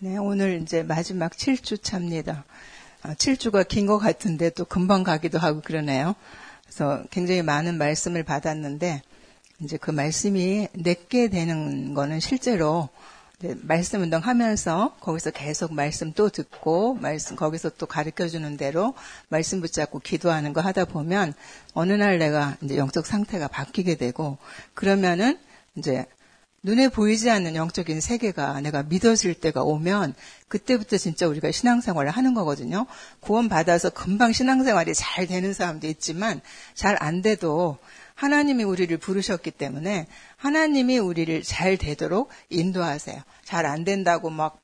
네, 오늘 이제 마지막 7주 차입니다. 7주가 긴 것 같은데 또 금방 가기도 하고 그러네요. 그래서 굉장히 많은 말씀을 받았는데, 이제 그 말씀이 내게 되는 거는 실제로 말씀 운동하면서 거기서 계속 말씀 또 듣고, 거기서 또 가르쳐 주는 대로 말씀 붙잡고 기도하는 거 하다 보면 어느 날 내가 이제 영적 상태가 바뀌게 되고, 그러면은 이제 눈에 보이지 않는 영적인 세계가 내가 믿어질 때가 오면 그때부터 진짜 우리가 신앙생활을 하는 거거든요. 구원받아서 금방 신앙생활이 잘 되는 사람도 있지만 잘 안 돼도 하나님이 우리를 부르셨기 때문에 하나님이 우리를 잘 되도록 인도하세요. 잘 안 된다고 막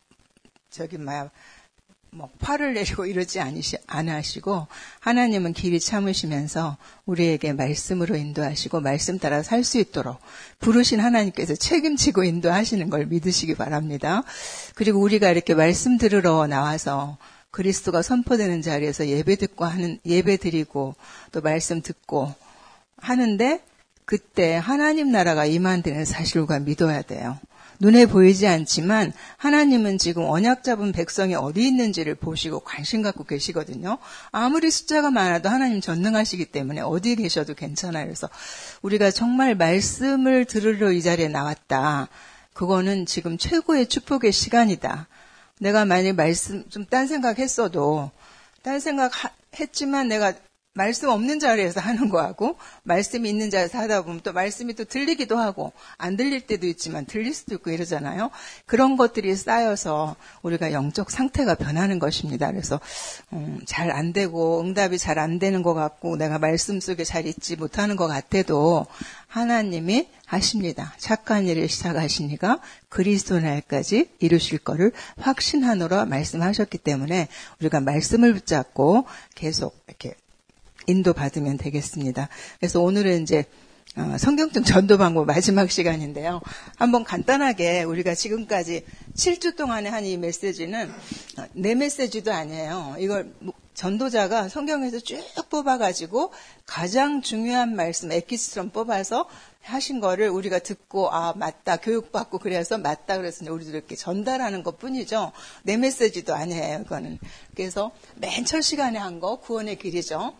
화를 내리고 이러지 않으시고 하나님은 길이 참으시면서 우리에게 말씀으로 인도하시고 말씀 따라 살 수 있도록 부르신 하나님께서 책임지고 인도하시는 걸 믿으시기 바랍니다. 그리고 우리가 이렇게 말씀 들으러 나와서 그리스도가 선포되는 자리에서 예배 드리고 또 말씀 듣고 하는데 그때 하나님 나라가 임한다는 사실을 우리가 믿어야 돼요. 눈에 보이지 않지만 하나님은 지금 언약 잡은 백성이 어디 있는지를 보시고 관심 갖고 계시거든요. 아무리 숫자가 많아도 하나님 전능하시기 때문에 어디 계셔도 괜찮아요. 그래서 우리가 정말 말씀을 들으러 이 자리에 나왔다. 그거는 지금 최고의 축복의 시간이다. 내가 만약에 말씀 좀 딴 생각했어도 딴 생각했지만 내가 말씀 없는 자리에서 하는 거하고 말씀이 있는 자리에서 하다 보면 또 말씀이 또 들리기도 하고 안 들릴 때도 있지만 들릴 수도 있고 이러잖아요. 그런 것들이 쌓여서 우리가 영적 상태가 변하는 것입니다. 그래서 잘 안 되고 응답이 잘 안 되는 것 같고 내가 말씀 속에 잘 있지 못하는 것 같아도 하나님이 하십니다. 착한 일을 시작하시니까 그리스도 날까지 이루실 거를 확신하노라 말씀하셨기 때문에 우리가 말씀을 붙잡고 계속 이렇게 인도받으면 되겠습니다. 그래서 오늘은 이제 성경적 전도 방법 마지막 시간인데요. 한번 간단하게 우리가 지금까지 7주 동안에 한 이 메시지는 내 메시지도 아니에요. 이걸 전도자가 성경에서 쭉 뽑아가지고 가장 중요한 말씀 엑기스처럼 뽑아서 하신 거를 우리가 듣고 맞다 교육받고 그래서 맞다 그래서 우리도 이렇게 전달하는 것뿐이죠. 내 메시지도 아니에요. 이거는. 그래서 맨 첫 시간에 한 거 구원의 길이죠.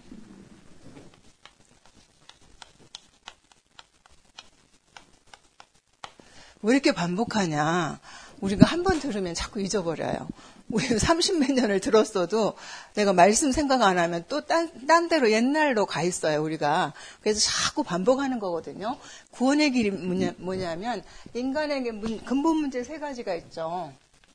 왜 이렇게 반복하냐. 우리가 한 번 들으면 자꾸 잊어버려요. 우리 30몇 년을 들었어도 내가 말씀 생각 안 하면 또 딴 데로 옛날로 가 있어요, 우리가. 그래서 자꾸 반복하는 거거든요. 구원의 길이 뭐냐면 인간에게 근본 문제 3가지가 있죠.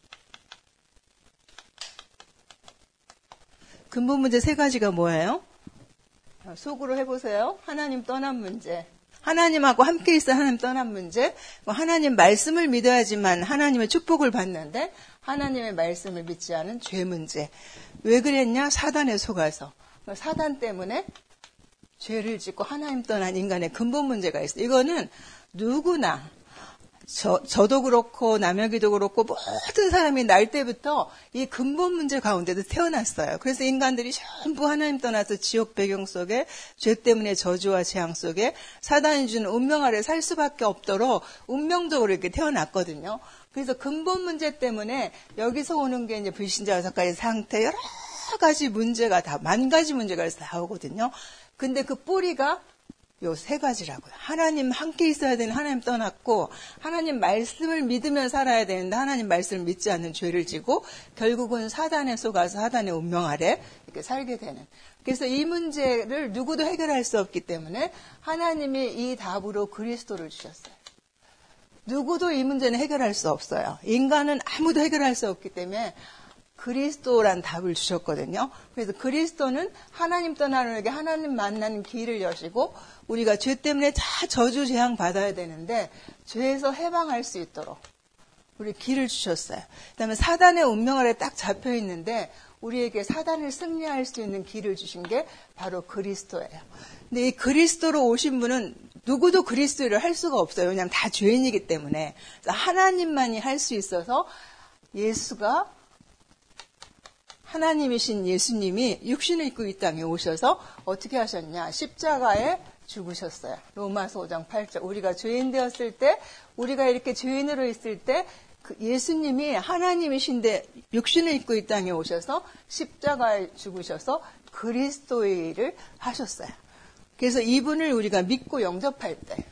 근본 문제 3가지가 뭐예요? 속으로 해보세요. 하나님 떠난 문제. 하나님하고 함께 있어 하나님 떠난 문제, 하나님 말씀을 믿어야지만 하나님의 축복을 받는데 하나님의 말씀을 믿지 않은 죄 문제. 왜 그랬냐? 사단에 속아서. 사단 때문에 죄를 짓고 하나님 떠난 인간의 근본 문제가 있어요. 이거는 누구나 저도 그렇고 남혁이도 그렇고 모든 사람이 날 때부터 이 근본 문제 가운데도 태어났어요. 그래서 인간들이 전부 하나님 떠나서 지옥 배경 속에 죄 때문에 저주와 재앙 속에 사단이 주는 운명 아래 살 수밖에 없도록 운명적으로 이렇게 태어났거든요. 그래서 근본 문제 때문에 여기서 오는 게 이제 불신자 6가지 상태 여러 가지 문제가 다 10,000가지 문제가 나오거든요. 근데 그 뿌리가 요 3가지라고요. 하나님 함께 있어야 되는 하나님 떠났고 하나님 말씀을 믿으며 살아야 되는데 하나님 말씀을 믿지 않는 죄를 지고 결국은 사단에 속아서 사단의 운명 아래 이렇게 살게 되는. 그래서 이 문제를 누구도 해결할 수 없기 때문에 하나님이 이 답으로 그리스도를 주셨어요. 누구도 이 문제는 해결할 수 없어요. 인간은 아무도 해결할 수 없기 때문에 그리스도란 답을 주셨거든요. 그래서 그리스도는 하나님 떠나는 에게 하나님 만나는 길을 여시고 우리가 죄 때문에 다 저주 재앙 받아야 되는데 죄에서 해방할 수 있도록 우리 길을 주셨어요. 그다음에 사단의 운명 아래 딱 잡혀 있는데 우리에게 사단을 승리할 수 있는 길을 주신 게 바로 그리스도예요. 근데 이 그리스도로 오신 분은 누구도 그리스도를 할 수가 없어요. 왜냐하면 다 죄인이기 때문에. 하나님만이 할 수 있어서 예수가 하나님이신 예수님이 육신을 입고 이 땅에 오셔서 어떻게 하셨냐. 십자가에 죽으셨어요. 로마서 5장 8절. 우리가 죄인 되었을 때, 우리가 이렇게 죄인으로 있을 때 예수님이 하나님이신데 육신을 입고 이 땅에 오셔서 십자가에 죽으셔서 그리스도의 일을 하셨어요. 그래서 이분을 우리가 믿고 영접할 때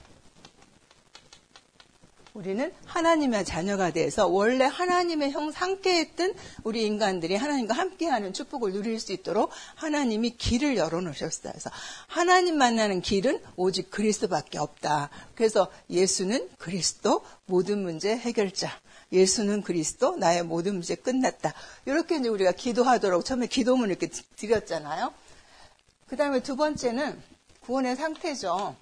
우리는 하나님의 자녀가 돼서 원래 하나님의 함께했던 우리 인간들이 하나님과 함께하는 축복을 누릴 수 있도록 하나님이 길을 열어놓으셨어요. 그래서 하나님 만나는 길은 오직 그리스도밖에 없다. 그래서 예수는 그리스도 모든 문제 해결자. 예수는 그리스도 나의 모든 문제 끝났다. 이렇게 이제 우리가 기도하도록 처음에 기도문을 이렇게 드렸잖아요. 그 다음에 두 번째는 구원의 상태죠.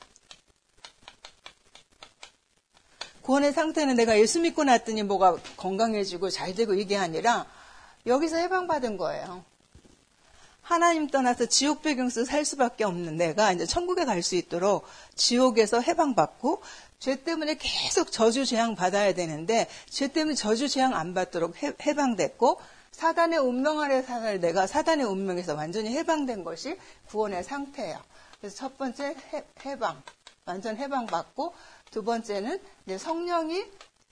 구원의 상태는 내가 예수 믿고 났더니 뭐가 건강해지고 잘 되고 이게 아니라 여기서 해방받은 거예요. 하나님 떠나서 지옥 배경에서 살 수밖에 없는 내가 이제 천국에 갈 수 있도록 지옥에서 해방받고 죄 때문에 계속 저주 재앙 받아야 되는데 죄 때문에 저주 재앙 안 받도록 해방됐고 사단의 운명 아래 사는 내가 사단의 운명에서 완전히 해방된 것이 구원의 상태예요. 그래서 첫 번째 해방, 완전 해방받고 두 번째는 이제 성령이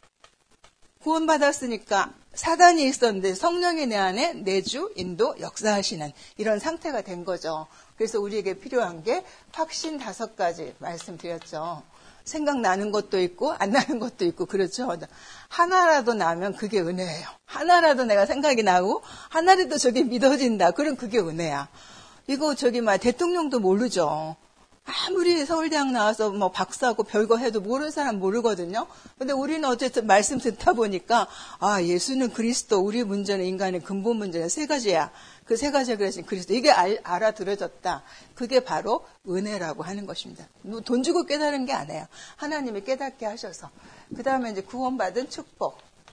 구원받았으니까 사단이 있었는데 성령이 내 안에 내주, 인도, 역사하시는 이런 상태가 된 거죠. 그래서 우리에게 필요한 게 확신 5가지 말씀드렸죠. 생각나는 것도 있고 안 나는 것도 있고 그렇죠. 하나라도 나면 그게 은혜예요. 하나라도 내가 생각이 나고 하나라도 저게 믿어진다. 그럼 그게 은혜야. 이거 대통령도 모르죠. 아무리 서울대학 나와서 뭐 박사고 별거 해도 모르는 사람 모르거든요. 근데 우리는 어쨌든 말씀 듣다 보니까 예수는 그리스도, 우리 문제는 인간의 근본 문제는 3가지야. 그 3가지가 그러신 그리스도. 이게 알아들어졌다. 그게 바로 은혜라고 하는 것입니다. 돈 주고 깨달은 게 아니에요. 하나님이 깨닫게 하셔서. 그 다음에 이제 구원받은 축복.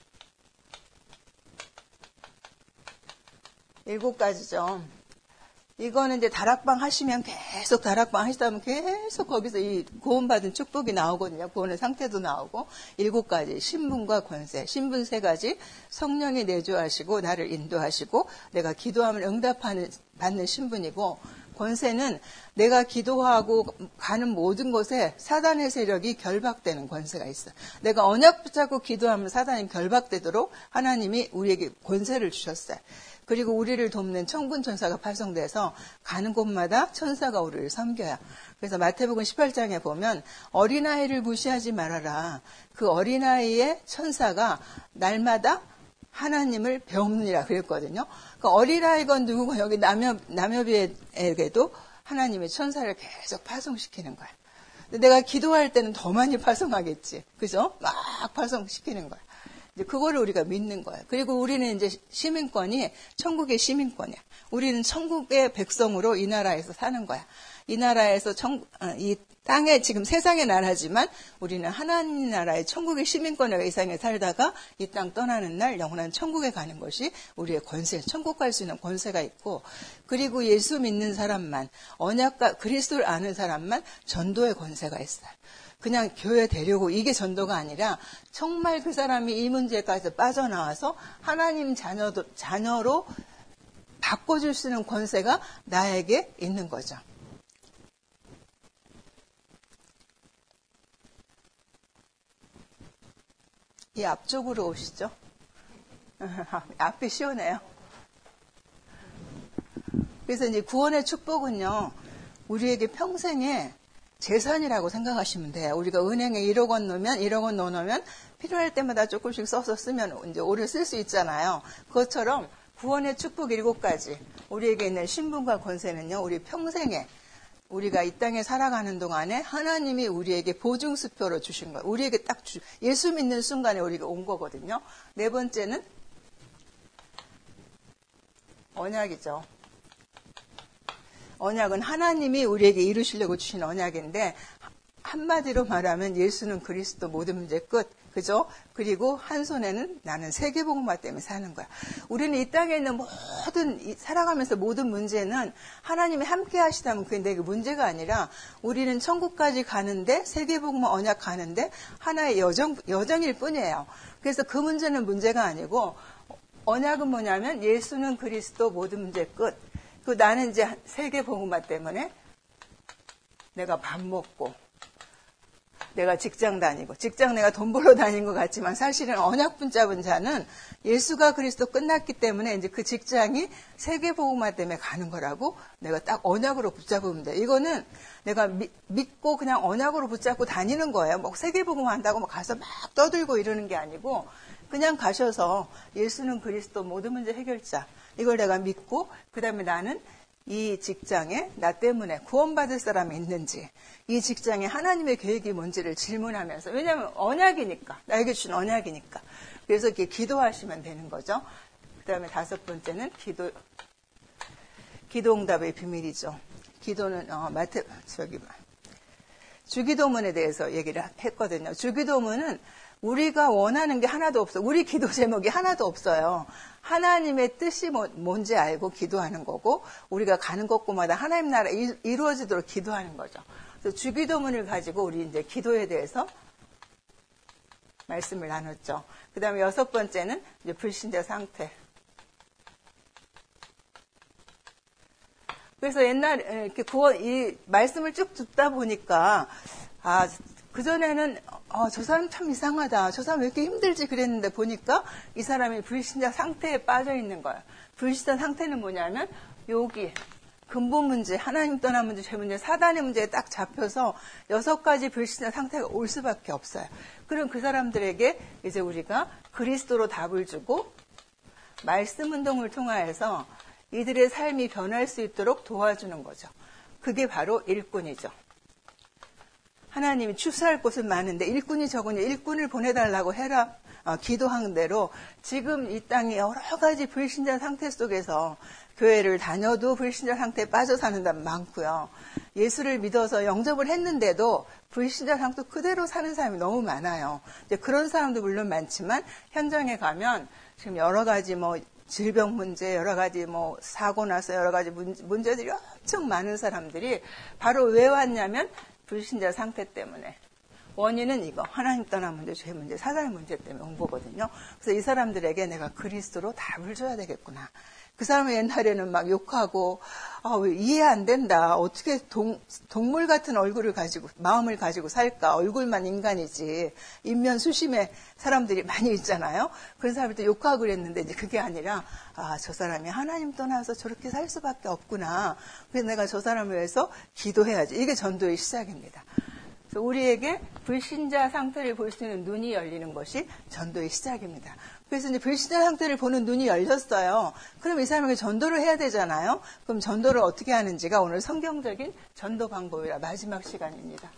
7가지죠. 이거는 이제 다락방 하시면 계속 다락방 하시다 보면 계속 거기서 이 구원받은 축복이 나오거든요. 구원의 상태도 나오고 7가지 신분과 권세, 신분 3가지 성령이 내주하시고 나를 인도하시고 내가 기도하면 받는 신분이고 권세는 내가 기도하고 가는 모든 곳에 사단의 세력이 결박되는 권세가 있어요. 내가 언약 붙잡고 기도하면 사단이 결박되도록 하나님이 우리에게 권세를 주셨어요. 그리고 우리를 돕는 천군 천사가 파송돼서 가는 곳마다 천사가 우리를 섬겨요. 그래서 마태복음 18장에 보면 어린아이를 무시하지 말아라. 그 어린아이의 천사가 날마다 하나님을 배웁니라 그랬거든요. 그 어린아이건 누구건 여기 남여비에게도 하나님의 천사를 계속 파송시키는 거예요. 내가 기도할 때는 더 많이 파송하겠지. 그죠? 막 파송시키는 거예요. 이제 그거를 우리가 믿는 거예요. 그리고 우리는 이제 시민권이 천국의 시민권이야. 우리는 천국의 백성으로 이 나라에서 사는 거야. 이 나라에서 이 땅에 지금 세상의 나라지만 우리는 하나님 나라의 천국의 시민권으로 이 세상에 살다가 이 땅 떠나는 날 영원한 천국에 가는 것이 우리의 권세, 천국 갈 수 있는 권세가 있고 그리고 예수 믿는 사람만 언약과 그리스도를 아는 사람만 전도의 권세가 있어요. 그냥 교회 데려고 이게 전도가 아니라 정말 그 사람이 이 문제까지 빠져나와서 하나님 자녀로 바꿔줄 수 있는 권세가 나에게 있는 거죠. 이 앞쪽으로 오시죠. 앞이 시원해요. 그래서 이제 구원의 축복은요, 우리에게 평생에 재산이라고 생각하시면 돼요. 우리가 은행에 1억 원 넣으면 1억 원 넣어놓으면 필요할 때마다 조금씩 써서 쓰면 이제 오래 쓸 수 있잖아요. 그것처럼 구원의 축복 7가지 우리에게 있는 신분과 권세는요. 우리 평생에 우리가 이 땅에 살아가는 동안에 하나님이 우리에게 보증수표로 주신 거예요. 우리에게 딱 예수 믿는 순간에 우리가 온 거거든요. 4번째는 언약이죠. 언약은 하나님이 우리에게 이루시려고 주신 언약인데 한마디로 말하면 예수는 그리스도 모든 문제 끝. 그죠? 그리고 한 손에는 나는 세계복음화 때문에 사는 거야. 우리는 이 땅에 있는 살아가면서 모든 문제는 하나님이 함께 하시다면 그게 내게 문제가 아니라 우리는 천국까지 가는데 세계복음화 언약 가는데 하나의 여정일 뿐이에요. 그래서 그 문제는 문제가 아니고 언약은 뭐냐면 예수는 그리스도 모든 문제 끝. 그 나는 이제 세계복음화 때문에 내가 밥 먹고 내가 직장 다니고 직장 내가 돈 벌러 다닌 것 같지만 사실은 언약 붙잡은 자는 예수가 그리스도 끝났기 때문에 이제 그 직장이 세계복음화 때문에 가는 거라고 내가 딱 언약으로 붙잡으면 돼. 이거는 내가 믿고 그냥 언약으로 붙잡고 다니는 거예요. 뭐 세계복음화 한다고 뭐 가서 막 떠들고 이러는 게 아니고 그냥 가셔서 예수는 그리스도 모든 문제 해결자. 이걸 내가 믿고 그다음에 나는 이 직장에 나 때문에 구원받을 사람이 있는지, 이 직장에 하나님의 계획이 뭔지를 질문하면서, 왜냐하면 언약이니까, 나에게 준 언약이니까. 그래서 이렇게 기도하시면 되는 거죠. 그 다음에 5번째는 기도응답의 비밀이죠. 기도는 주기도문에 대해서 얘기를 했거든요. 주기도문은 우리가 원하는 게 하나도 없어. 우리 기도 제목이 하나도 없어요. 하나님의 뜻이 뭔지 알고 기도하는 거고 우리가 가는 곳곳마다 하나님 나라 이루어지도록 기도하는 거죠. 그래서 주기도문을 가지고 우리 이제 기도에 대해서 말씀을 나눴죠. 그 다음에 6번째는 이제 불신자 상태. 그래서 옛날에 이렇게 이 말씀을 쭉 듣다 보니까 그전에는 저 사람 참 이상하다. 저 사람 왜 이렇게 힘들지 그랬는데 보니까 이 사람이 불신자 상태에 빠져 있는 거예요. 불신자 상태는 뭐냐면 여기 근본 문제, 하나님 떠난 문제, 죄 문제, 사단의 문제에 딱 잡혀서 6가지 불신자 상태가 올 수밖에 없어요. 그럼 그 사람들에게 이제 우리가 그리스도로 답을 주고 말씀 운동을 통하여서 이들의 삶이 변할 수 있도록 도와주는 거죠. 그게 바로 일꾼이죠. 하나님이 추수할 곳은 많은데 일꾼이 적으니 일꾼을 보내달라고 해라. 기도한 대로 지금 이 땅이 여러 가지 불신자 상태 속에서 교회를 다녀도 불신자 상태에 빠져 사는 사람 많고요. 예수를 믿어서 영접을 했는데도 불신자 상태 그대로 사는 사람이 너무 많아요. 이제 그런 사람도 물론 많지만 현장에 가면 지금 여러 가지 질병 문제, 여러 가지 사고 나서 여러 가지 문제들이 엄청 많은 사람들이 바로 왜 왔냐면 불신자 상태 때문에. 원인은 이거. 하나님 떠난 문제, 죄 문제, 사단의 문제 때문에 온 거거든요. 그래서 이 사람들에게 내가 그리스도로 답을 줘야 되겠구나. 그 사람은 옛날에는 막 욕하고, 왜 이해 안 된다. 어떻게 동물 같은 얼굴을 가지고, 마음을 가지고 살까? 얼굴만 인간이지. 인면 수심의 사람들이 많이 있잖아요. 그런 사람들도 욕하고 그랬는데, 이제 그게 아니라, 저 사람이 하나님 떠나서 저렇게 살 수밖에 없구나. 그래서 내가 저 사람을 위해서 기도해야지. 이게 전도의 시작입니다. 그래서 우리에게 불신자 상태를 볼 수 있는 눈이 열리는 것이 전도의 시작입니다. 그래서 이제 불신자 상태를 보는 눈이 열렸어요. 그럼 이 사람에게 전도를 해야 되잖아요. 그럼 전도를 어떻게 하는지가 오늘 성경적인 전도 방법이라 마지막 시간입니다.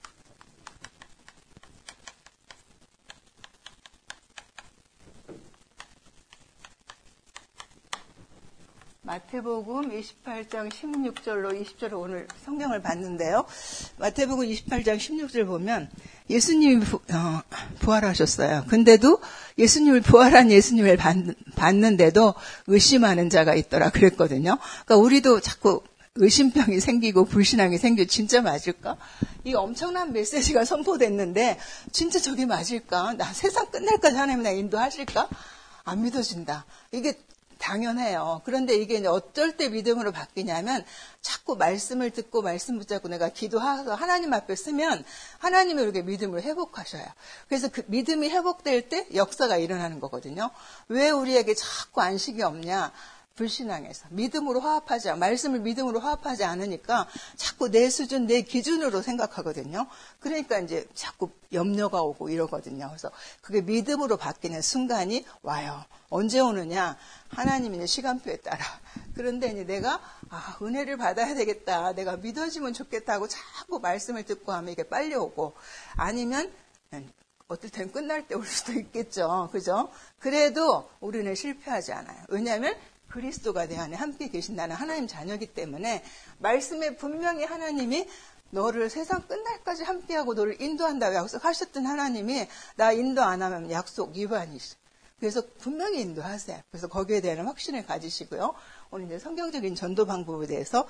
마태복음 28장 16절로 20절로 오늘 성경을 봤는데요. 마태복음 28장 16절 보면 예수님이 부활하셨어요. 근데도 부활한 예수님을 봤는데도 의심하는 자가 있더라 그랬거든요. 그러니까 우리도 자꾸 의심병이 생기고 불신앙이 생기고 진짜 맞을까? 이 엄청난 메시지가 선포됐는데 진짜 저게 맞을까? 나 세상 끝날까지 하나님 나 인도하실까? 안 믿어진다. 이게 당연해요. 그런데 이게 이제 어쩔 때 믿음으로 바뀌냐면 자꾸 말씀을 듣고 말씀 붙잡고 내가 기도해서 하나님 앞에 쓰면 하나님이 이렇게 믿음을 회복하셔요. 그래서 그 믿음이 회복될 때 역사가 일어나는 거거든요. 왜 우리에게 자꾸 안식이 없냐? 불신앙에서 말씀을 믿음으로 화합하지 않으니까 자꾸 내 수준, 내 기준으로 생각하거든요. 그러니까 이제 자꾸 염려가 오고 이러거든요. 그래서 그게 믿음으로 바뀌는 순간이 와요. 언제 오느냐? 하나님의 시간표에 따라. 그런데 이제 내가 은혜를 받아야 되겠다. 내가 믿어지면 좋겠다 하고 자꾸 말씀을 듣고 하면 이게 빨리 오고 아니면 어떨 땐 끝날 때 올 수도 있겠죠. 그죠? 그래도 우리는 실패하지 않아요. 왜냐하면 그리스도가 내 안에 함께 계신다는 하나님 자녀이기 때문에 말씀에 분명히 하나님이 너를 세상 끝날까지 함께하고 너를 인도한다고 약속하셨던 하나님이 나 인도 안 하면 약속 위반이시죠. 그래서 분명히 인도하세요. 그래서 거기에 대한 확신을 가지시고요. 오늘 이제 성경적인 전도 방법에 대해서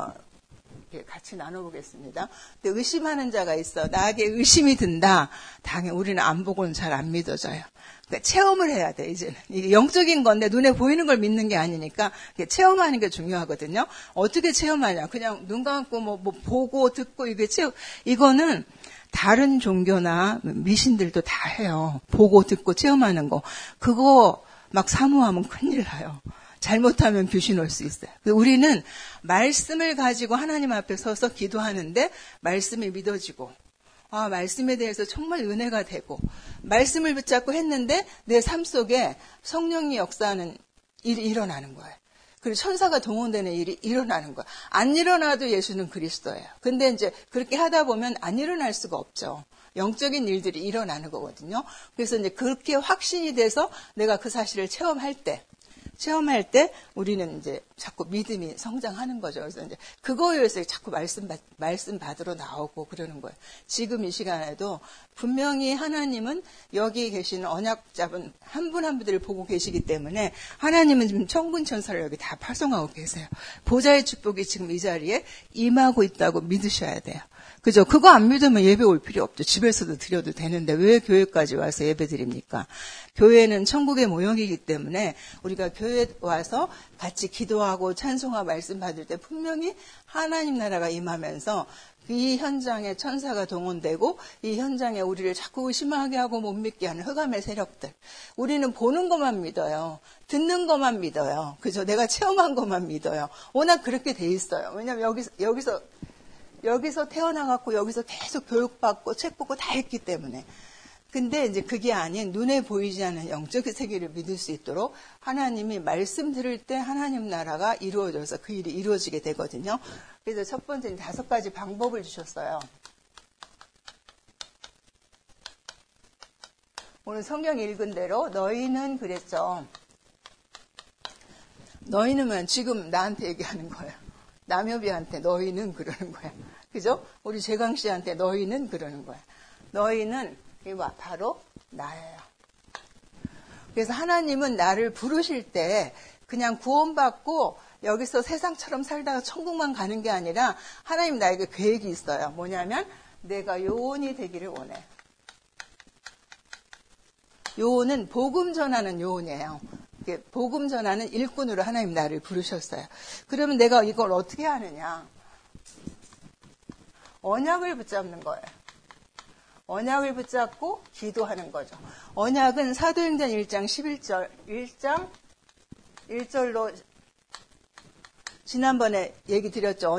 같이 나눠보겠습니다. 근데 의심하는 자가 있어. 나에게 의심이 든다. 당연히 우리는 안 보고는 잘 안 믿어져요. 그러니까 체험을 해야 돼, 이제는. 이게 영적인 건데 눈에 보이는 걸 믿는 게 아니니까 체험하는 게 중요하거든요. 어떻게 체험하냐. 그냥 눈 감고 보고 듣고 이거는 다른 종교나 미신들도 다 해요. 보고 듣고 체험하는 거. 그거 막 사모하면 큰일 나요. 잘못하면 귀신 올 수 있어요. 우리는 말씀을 가지고 하나님 앞에 서서 기도하는데 말씀이 믿어지고 말씀에 대해서 정말 은혜가 되고 말씀을 붙잡고 했는데 내 삶 속에 성령이 역사하는 일이 일어나는 거예요. 그리고 천사가 동원되는 일이 일어나는 거예요. 안 일어나도 예수는 그리스도예요. 근데 이제 그렇게 하다 보면 안 일어날 수가 없죠. 영적인 일들이 일어나는 거거든요. 그래서 이제 그렇게 확신이 돼서 내가 그 사실을 체험할 때 우리는 이제 자꾸 믿음이 성장하는 거죠. 그래서 이제 그거에 의해서 자꾸 말씀 받으러 나오고 그러는 거예요. 지금 이 시간에도 분명히 하나님은 여기 계신 언약잡은 한 분 한 분들을 보고 계시기 때문에 하나님은 지금 천군 천사를 여기 다 파송하고 계세요. 보좌의 축복이 지금 이 자리에 임하고 있다고 믿으셔야 돼요. 그죠? 그거 안 믿으면 예배 올 필요 없죠. 집에서도 드려도 되는데 왜 교회까지 와서 예배 드립니까? 교회는 천국의 모형이기 때문에 우리가 교회에 와서 같이 기도하고 찬송하고 말씀 받을 때 분명히 하나님 나라가 임하면서 이 현장에 천사가 동원되고 이 현장에 우리를 자꾸 의심하게 하고 못 믿게 하는 흑암의 세력들. 우리는 보는 것만 믿어요. 듣는 것만 믿어요. 그죠? 내가 체험한 것만 믿어요. 워낙 그렇게 돼 있어요. 왜냐하면 여기서 태어나갖고 여기서 계속 교육받고 책 보고 다 했기 때문에. 근데 이제 그게 아닌 눈에 보이지 않는 영적인 세계를 믿을 수 있도록 하나님이 말씀 들을 때 하나님 나라가 이루어져서 그 일이 이루어지게 되거든요. 그래서 첫 번째는 5가지 방법을 주셨어요. 오늘 성경 읽은 대로 너희는 그랬죠. 너희는 지금 나한테 얘기하는 거예요. 남여비한테 너희는 그러는 거야. 그죠? 우리 재강 씨한테 너희는 그러는 거야. 너희는 바로 나예요. 그래서 하나님은 나를 부르실 때 그냥 구원받고 여기서 세상처럼 살다가 천국만 가는 게 아니라 하나님 나에게 계획이 있어요. 뭐냐면 내가 요원이 되기를 원해. 요원은 복음 전하는 요원이에요. 복음 전하는 일꾼으로 하나님 나를 부르셨어요. 그러면 내가 이걸 어떻게 하느냐? 언약을 붙잡는 거예요. 언약을 붙잡고 기도하는 거죠. 언약은 사도행전 1장 11절, 1장 1절로 지난번에 얘기 드렸죠.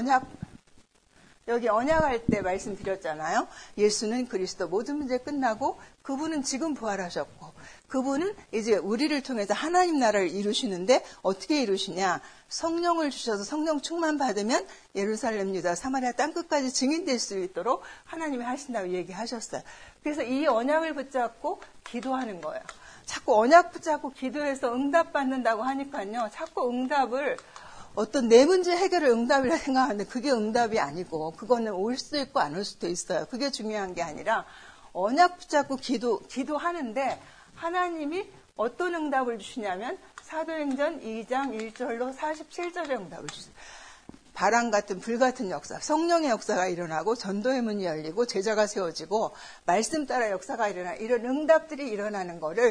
여기 언약할 때 말씀드렸잖아요. 예수는 그리스도 모든 문제 끝나고 그분은 지금 부활하셨고 그분은 이제 우리를 통해서 하나님 나라를 이루시는데 어떻게 이루시냐. 성령을 주셔서 성령 충만 받으면 예루살렘, 유다, 사마리아 땅끝까지 증인될 수 있도록 하나님이 하신다고 얘기하셨어요. 그래서 이 언약을 붙잡고 기도하는 거예요. 자꾸 언약 붙잡고 기도해서 응답받는다고 하니까요. 자꾸 응답을 어떤 내 문제 해결을 응답이라 생각하는데 그게 응답이 아니고 그거는 올 수도 있고 안 올 수도 있어요. 그게 중요한 게 아니라 언약 붙잡고 기도하는데 하나님이 어떤 응답을 주시냐면 사도행전 2장 1절로 47절의 응답을 주세요. 바람 같은 불 같은 역사, 성령의 역사가 일어나고 전도의 문이 열리고 제자가 세워지고 말씀 따라 역사가 일어나 이런 응답들이 일어나는 거를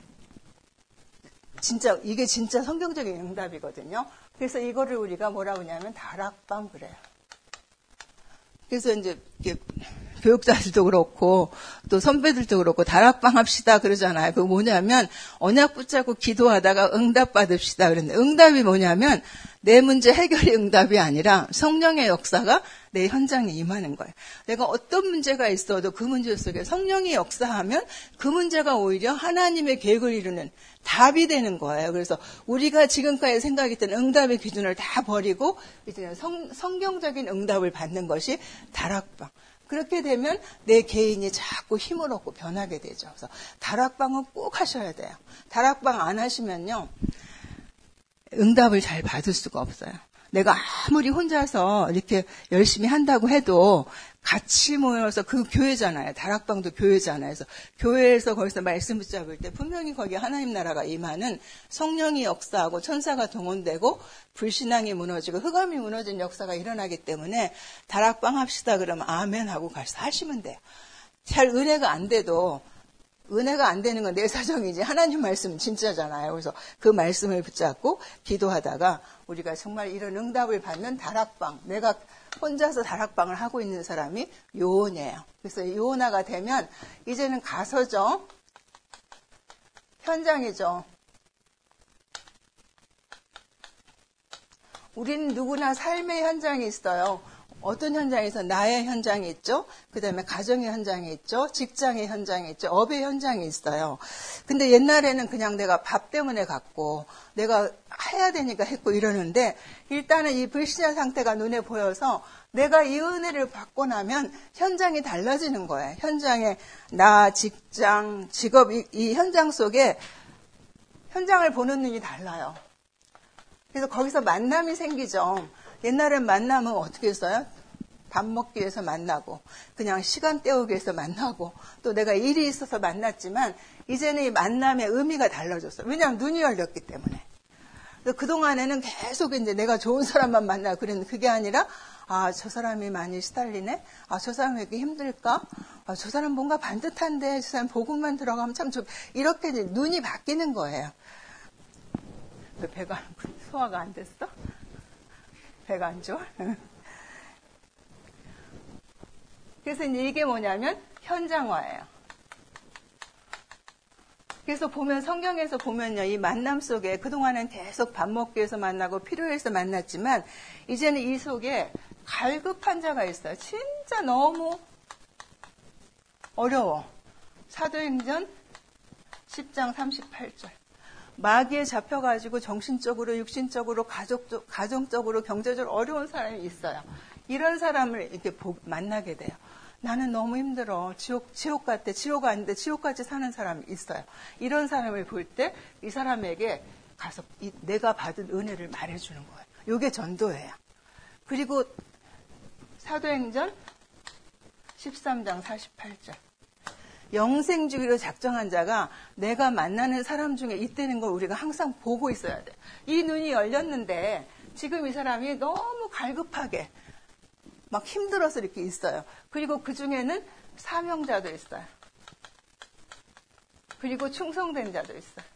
이게 진짜 성경적인 응답이거든요. 그래서 이거를 우리가 뭐라고 하냐면 다락방 그래요. 그래서 이제 교육자들도 그렇고 또 선배들도 그렇고 다락방 합시다 그러잖아요. 그거 뭐냐면 언약 붙잡고 기도하다가 응답 받읍시다 그랬는데 응답이 뭐냐면 내 문제 해결이 응답이 아니라 성령의 역사가 내 현장에 임하는 거예요. 내가 어떤 문제가 있어도 그 문제 속에 성령이 역사하면 그 문제가 오히려 하나님의 계획을 이루는 답이 되는 거예요. 그래서 우리가 지금까지 생각했던 응답의 기준을 다 버리고 이제는 성경적인 응답을 받는 것이 다락방. 그렇게 되면 내 개인이 자꾸 힘을 얻고 변하게 되죠. 그래서 다락방은 꼭 하셔야 돼요. 다락방 안 하시면요. 응답을 잘 받을 수가 없어요. 내가 아무리 혼자서 이렇게 열심히 한다고 해도 같이 모여서 그 교회잖아요. 다락방도 교회잖아요. 그래서 교회에서 거기서 말씀 붙잡을 때 분명히 거기에 하나님 나라가 임하는 성령이 역사하고 천사가 동원되고 불신앙이 무너지고 흑암이 무너진 역사가 일어나기 때문에 다락방 합시다 그러면 아멘 하고 가서 하시면 돼요. 잘 은혜가 안 돼도 은혜가 안 되는 건 내 사정이지 하나님 말씀은 진짜잖아요. 그래서 그 말씀을 붙잡고 기도하다가 우리가 정말 이런 응답을 받는 다락방, 내가 혼자서 다락방을 하고 있는 사람이 요온이에요. 그래서 요온화가 되면 이제는 가서죠. 현장이죠. 우리는 누구나 삶의 현장이 있어요. 어떤 현장에서 나의 현장이 있죠. 그 다음에 가정의 현장이 있죠. 직장의 현장이 있죠. 업의 현장이 있어요. 근데 옛날에는 그냥 내가 밥 때문에 갔고 내가 해야 되니까 했고 이러는데 일단은 이 불신자 상태가 눈에 보여서 내가 이 은혜를 받고 나면 현장이 달라지는 거예요. 현장에 나, 직장, 직업 이 현장 속에 현장을 보는 눈이 달라요. 그래서 거기서 만남이 생기죠. 옛날엔 만남은 어떻게 했어요? 밥 먹기 위해서 만나고 그냥 시간 때우기 위해서 만나고 또 내가 일이 있어서 만났지만 이제는 이 만남의 의미가 달라졌어요. 왜냐하면 눈이 열렸기 때문에. 그래서 그동안에는 계속 이제 내가 좋은 사람만 만나고 그랬는데 그게 아니라 아, 저 사람이 많이 시달리네? 아, 저 사람 왜 이렇게 힘들까? 아, 저 사람 뭔가 반듯한데 저 사람 복음만 들어가면 참 좋. 이렇게 이제 눈이 바뀌는 거예요. 왜 배가 소화가 안 됐어? 배가 안 좋아? 그래서 이제 이게 뭐냐면 현장화예요. 그래서 보면 성경에서 보면요. 이 만남 속에 그동안은 계속 밥 먹기 위해서 만나고 필요해서 만났지만 이제는 이 속에 갈급한 자가 있어요. 진짜 너무 어려워. 사도행전 10장 38절. 마귀에 잡혀가지고 정신적으로, 육신적으로, 가정적으로, 경제적으로 어려운 사람이 있어요. 이런 사람을 이렇게 만나게 돼요. 나는 너무 힘들어. 지옥 같아. 지옥 아닌데 지옥같이 사는 사람이 있어요. 이런 사람을 볼 때 이 사람에게 가서 내가 받은 은혜를 말해주는 거예요. 이게 전도예요. 그리고 사도행전 13장 48절. 영생주기로 작정한 자가 내가 만나는 사람 중에 있다는 걸 우리가 항상 보고 있어야 돼. 이 눈이 열렸는데 지금 이 사람이 너무 갈급하게 막 힘들어서 이렇게 있어요. 그리고 그 중에는 사명자도 있어요. 그리고 충성된 자도 있어요.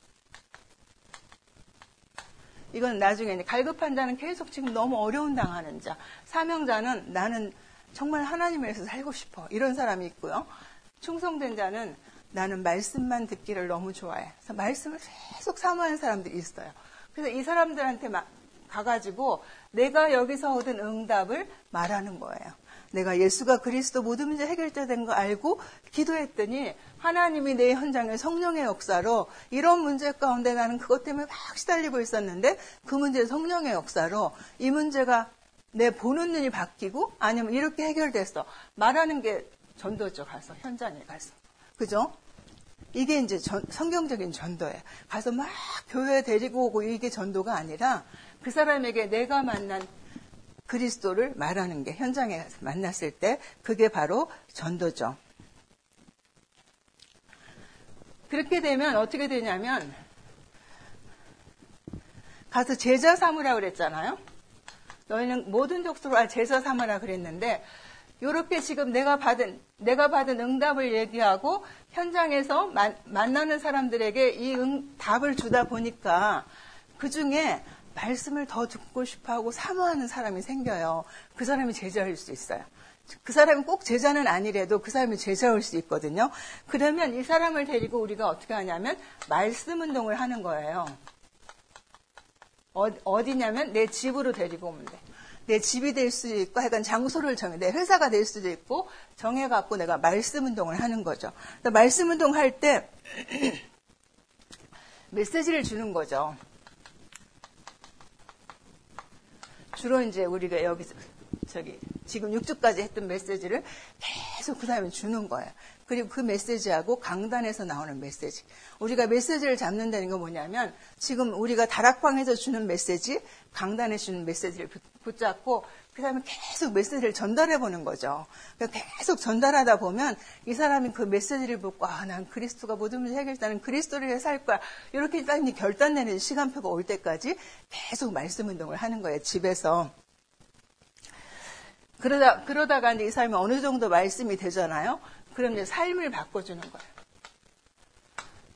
이건 나중에 갈급한 자는 계속 지금 너무 어려운 당하는 자. 사명자는 나는 정말 하나님을 위해서 살고 싶어. 이런 사람이 있고요. 충성된 자는 나는 말씀만 듣기를 너무 좋아해. 그래서 말씀을 계속 사모하는 사람들이 있어요. 그래서 이 사람들한테 가가지고 내가 여기서 얻은 응답을 말하는 거예요. 내가 예수가 그리스도 모든 문제 해결된 거 알고 기도했더니 하나님이 내 현장에 성령의 역사로 이런 문제 가운데 나는 그것 때문에 막 시달리고 있었는데 그 문제 성령의 역사로 이 문제가 내 보는 눈이 바뀌고 아니면 이렇게 해결됐어. 말하는 게 전도죠. 가서 현장에 가서. 그죠? 이게 이제 성경적인 전도예요. 가서 막 교회 데리고 오고 이게 전도가 아니라 그 사람에게 내가 만난 그리스도를 말하는 게 현장에 가서 만났을 때 그게 바로 전도죠. 그렇게 되면 어떻게 되냐면 가서 제자 삼으라고 그랬잖아요. 너희는 모든 족속을 제자 삼으라 그랬는데 이렇게 지금 내가 받은 응답을 얘기하고 현장에서 만나는 사람들에게 이 답을 주다 보니까 그 중에 말씀을 더 듣고 싶어하고 사모하는 사람이 생겨요. 그 사람이 제자일 수 있어요. 그 사람이 꼭 제자는 아니래도 그 사람이 제자일 수 있거든요. 그러면 이 사람을 데리고 우리가 어떻게 하냐면 말씀 운동을 하는 거예요. 어디냐면 내 집으로 데리고 오면 돼. 내 집이 될 수도 있고 하여간 장소를 정해 내 회사가 될 수도 있고 정해갖고 내가 말씀 운동을 하는 거죠. 말씀 운동할 때 메시지를 주는 거죠. 주로 이제 우리가 여기서 지금 6주까지 했던 메시지를 계속 그 사람이 주는 거예요. 그리고 그 메시지하고 강단에서 나오는 메시지. 우리가 메시지를 잡는다는 건 뭐냐면 지금 우리가 다락방에서 주는 메시지, 강단에서 주는 메시지를 붙잡고 그 사람이 계속 메시지를 전달해 보는 거죠. 계속 전달하다 보면 이 사람이 그 메시지를 보고 난 그리스도가 모든 문제 해결자는 그리스도를 위해 살 거야. 이렇게 딱 결단 내는 시간표가 올 때까지 계속 말씀 운동을 하는 거예요. 집에서. 그러다가 이제 이 사람이 어느 정도 말씀이 되잖아요. 그럼 이제 삶을 바꿔주는 거예요.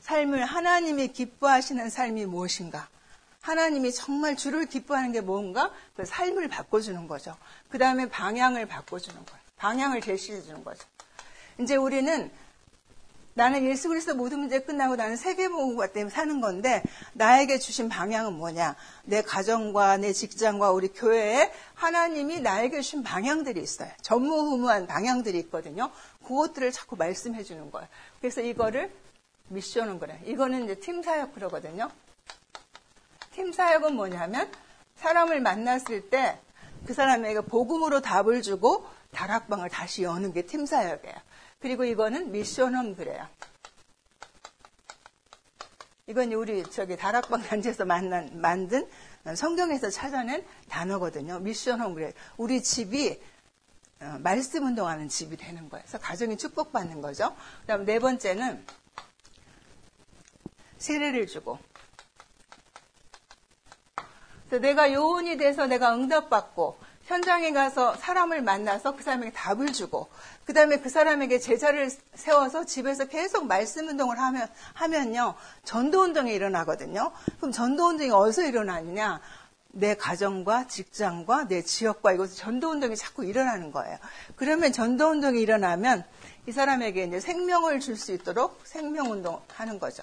삶을 하나님이 기뻐하시는 삶이 무엇인가? 하나님이 정말 주를 기뻐하는 게 뭔가? 그 삶을 바꿔주는 거죠. 그 다음에 방향을 바꿔주는 거예요. 방향을 제시해 주는 거죠. 이제 우리는 나는 예수 그리스도 모든 문제 끝나고 나는 세계복음과 때문에 사는 건데 나에게 주신 방향은 뭐냐? 내 가정과 내 직장과 우리 교회에 하나님이 나에게 주신 방향들이 있어요. 전무후무한 방향들이 있거든요. 그것들을 자꾸 말씀해 주는 거예요. 그래서 이거를 미션은 그래. 이거는 이제 팀 사역 그러거든요. 팀 사역은 뭐냐면 사람을 만났을 때 그 사람에게 복음으로 답을 주고 다락방을 다시 여는 게 팀 사역이에요. 그리고 이거는 미션홈 그래요. 이건 우리 다락방 단지에서 만든 성경에서 찾아낸 단어거든요. 미션홈 그래요. 우리 집이 말씀 운동하는 집이 되는 거예요. 그래서 가정이 축복받는 거죠. 그다음 네 번째는 세례를 주고. 그래서 내가 요원이 돼서 내가 응답받고 현장에 가서 사람을 만나서 그 사람에게 답을 주고 그 다음에 그 사람에게 제자를 세워서 집에서 계속 말씀 운동을 하면요. 전도운동이 일어나거든요. 그럼 전도운동이 어디서 일어나느냐? 내 가정과 직장과 내 지역과 이곳에 전도운동이 자꾸 일어나는 거예요. 그러면 전도운동이 일어나면 이 사람에게 이제 생명을 줄 수 있도록 생명운동 하는 거죠.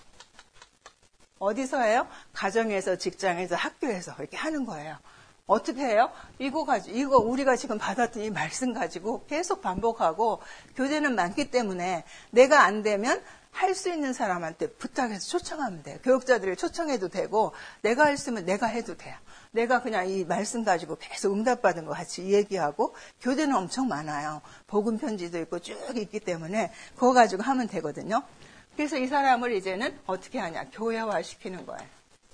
어디서 해요? 가정에서, 직장에서, 학교에서 이렇게 하는 거예요. 어떻게 해요? 이거 우리가 지금 받았던 이 말씀 가지고 계속 반복하고 교제는 많기 때문에 내가 안 되면 할 수 있는 사람한테 부탁해서 초청하면 돼요. 교육자들을 초청해도 되고 내가 했으면 내가 해도 돼요. 내가 그냥 이 말씀 가지고 계속 응답받은 것 같이 얘기하고 교제는 엄청 많아요. 복음 편지도 있고 쭉 있기 때문에 그거 가지고 하면 되거든요. 그래서 이 사람을 이제는 어떻게 하냐? 교회화 시키는 거예요.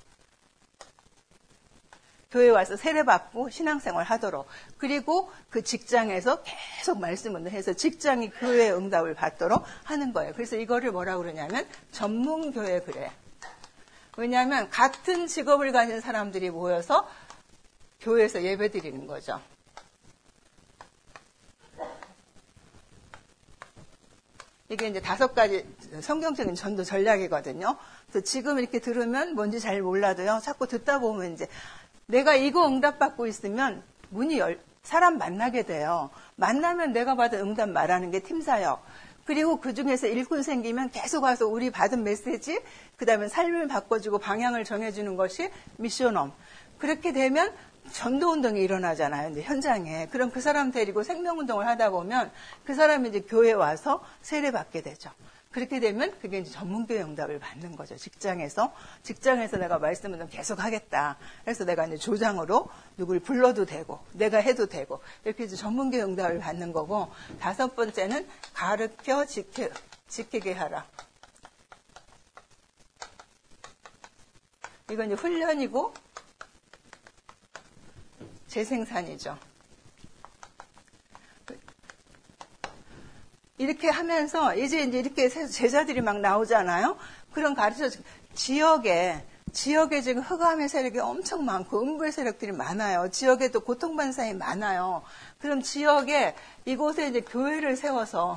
교회 와서 세례받고 신앙생활 하도록. 그리고 그 직장에서 계속 말씀을 해서 직장이 교회의 응답을 받도록 하는 거예요. 그래서 이거를 뭐라고 그러냐면 전문교회 그래요. 왜냐하면 같은 직업을 가진 사람들이 모여서 교회에서 예배 드리는 거죠. 이게 이제 5가지 성경적인 전도 전략이거든요. 그래서 지금 이렇게 들으면 뭔지 잘 몰라도요. 자꾸 듣다 보면 이제 내가 이거 응답받고 있으면 사람 만나게 돼요. 만나면 내가 받은 응답 말하는 게 팀사역. 그리고 그중에서 일꾼 생기면 계속 와서 우리 받은 메시지, 그 다음에 삶을 바꿔주고 방향을 정해주는 것이 미션홈. 그렇게 되면 전도운동이 일어나잖아요. 이제 현장에. 그럼 그 사람 데리고 생명운동을 하다 보면 그 사람이 이제 교회에 와서 세례받게 되죠. 그렇게 되면 그게 이제 전문교회 응답을 받는 거죠. 직장에서 내가 말씀을 계속 하겠다. 그래서 내가 이제 조장으로 누굴 불러도 되고, 내가 해도 되고, 이렇게 이제 전문교회 응답을 받는 거고, 5번째는 가르쳐 지키게 하라. 이건 이제 훈련이고, 재생산이죠. 이렇게 하면서 이제 이렇게 제자들이 막 나오잖아요. 그런 지역에 지금 흑암의 세력이 엄청 많고 음부의 세력들이 많아요. 지역에도 고통받는 사람이 많아요. 그럼 지역에 이곳에 이제 교회를 세워서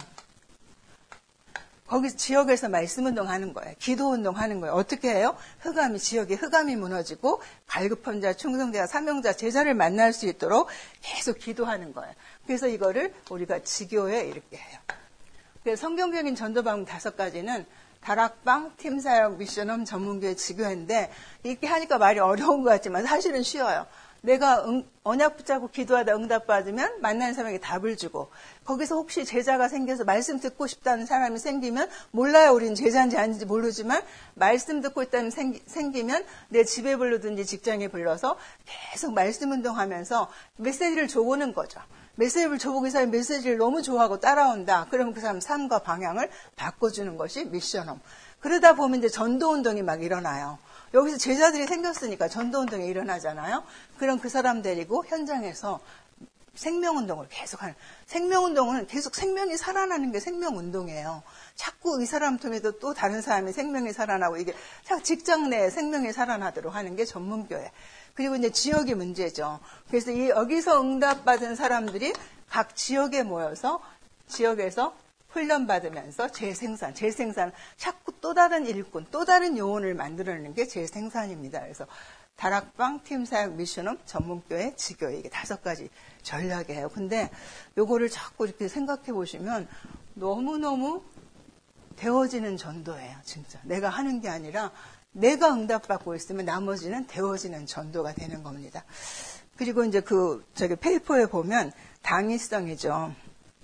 거기 지역에서 말씀 운동하는 거예요. 기도 운동하는 거예요. 어떻게 해요? 지역에 흑암이 무너지고 갈급한 자, 충성자, 사명자, 제자를 만날 수 있도록 계속 기도하는 거예요. 그래서 이거를 우리가 지교에 이렇게 해요. 그래서 성경적인 전도 방법 5가지는 다락방, 팀사역, 미션홈, 전문교회, 지교회인데 이렇게 하니까 말이 어려운 것 같지만 사실은 쉬워요. 내가 언약 붙잡고 기도하다 응답받으면 만나는 사람에게 답을 주고 거기서 혹시 제자가 생겨서 말씀 듣고 싶다는 사람이 생기면 몰라요. 우리는 제자인지 아닌지 모르지만 말씀 듣고 있다는 생기면 내 집에 불러든지 직장에 불러서 계속 말씀 운동하면서 메시지를 줘보는 거죠. 메시지를 줘보고 이 사람이 메시지를 너무 좋아하고 따라온다. 그러면 그 사람 삶과 방향을 바꿔주는 것이 미션홈. 그러다 보면 이제 전도운동이 막 일어나요. 여기서 제자들이 생겼으니까 전도운동이 일어나잖아요. 그럼 그 사람 데리고 현장에서 생명운동을 계속하는. 생명운동은 계속 생명이 살아나는 게 생명운동이에요. 자꾸 이 사람 통해서 또 다른 사람의 생명이 살아나고 이게 직장 내에 생명이 살아나도록 하는 게 전문교회. 그리고 이제 지역이 문제죠. 그래서 여기서 응답받은 사람들이 각 지역에 모여서 지역에서 훈련받으면서 재생산, 자꾸 또 다른 일꾼, 또 다른 요원을 만들어내는 게 재생산입니다. 그래서 다락방, 팀사역, 미션업, 전문교회, 지교회 이게 5가지 전략이에요. 근데 요거를 자꾸 이렇게 생각해 보시면 너무너무 되어지는 전도예요. 진짜. 내가 하는 게 아니라 내가 응답받고 있으면 나머지는 되어지는 전도가 되는 겁니다. 그리고 이제 저기 페이퍼에 보면 당위성이죠.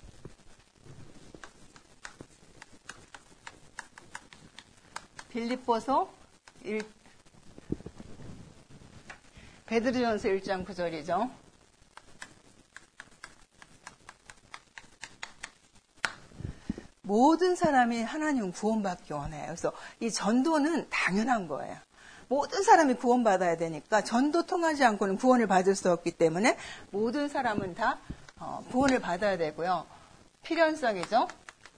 빌립보서 베드로전서 1장 9절이죠. 모든 사람이 하나님 구원받기 원해요. 그래서 이 전도는 당연한 거예요. 모든 사람이 구원받아야 되니까 전도 통하지 않고는 구원을 받을 수 없기 때문에 모든 사람은 다 구원을 받아야 되고요. 필연성이죠.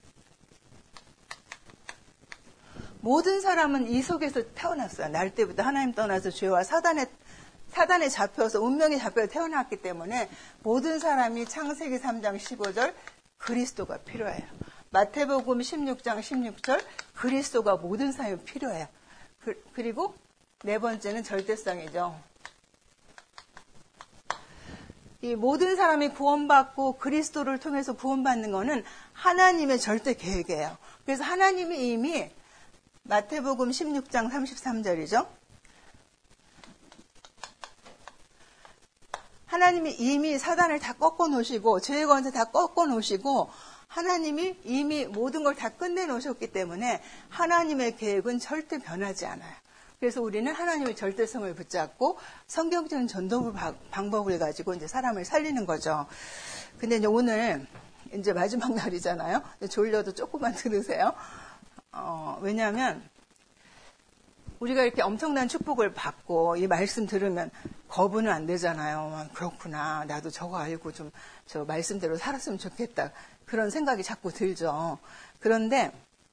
모든 사람은 이 속에서 태어났어요. 날 때부터 하나님 떠나서 죄와 사단에 잡혀서 운명에 잡혀서 태어났기 때문에 모든 사람이 창세기 3장 15절 그리스도가 필요해요. 마태복음 16장 16절 그리스도가 모든 사람이 필요해요. 그리고 4번째는 절대성이죠. 이 모든 사람이 구원받고 그리스도를 통해서 구원받는 것은 하나님의 절대 계획이에요. 그래서 하나님이 이미 마태복음 16장 33절이죠. 하나님이 이미 사단을 다 꺾어 놓으시고 죄의 권세 다 꺾어 놓으시고 하나님이 이미 모든 걸 다 끝내 놓으셨기 때문에 하나님의 계획은 절대 변하지 않아요. 그래서 우리는 하나님의 절대성을 붙잡고 성경적인 전도 방법을 가지고 이제 사람을 살리는 거죠. 근데 이제 오늘 이제 마지막 날이잖아요. 졸려도 조금만 들으세요. 왜냐하면 우리가 이렇게 엄청난 축복을 받고 이 말씀 들으면 거부는 안 되잖아요. 그렇구나. 나도 저거 알고 좀 저 말씀대로 살았으면 좋겠다. 그런 생각이 자꾸 들죠. 그런데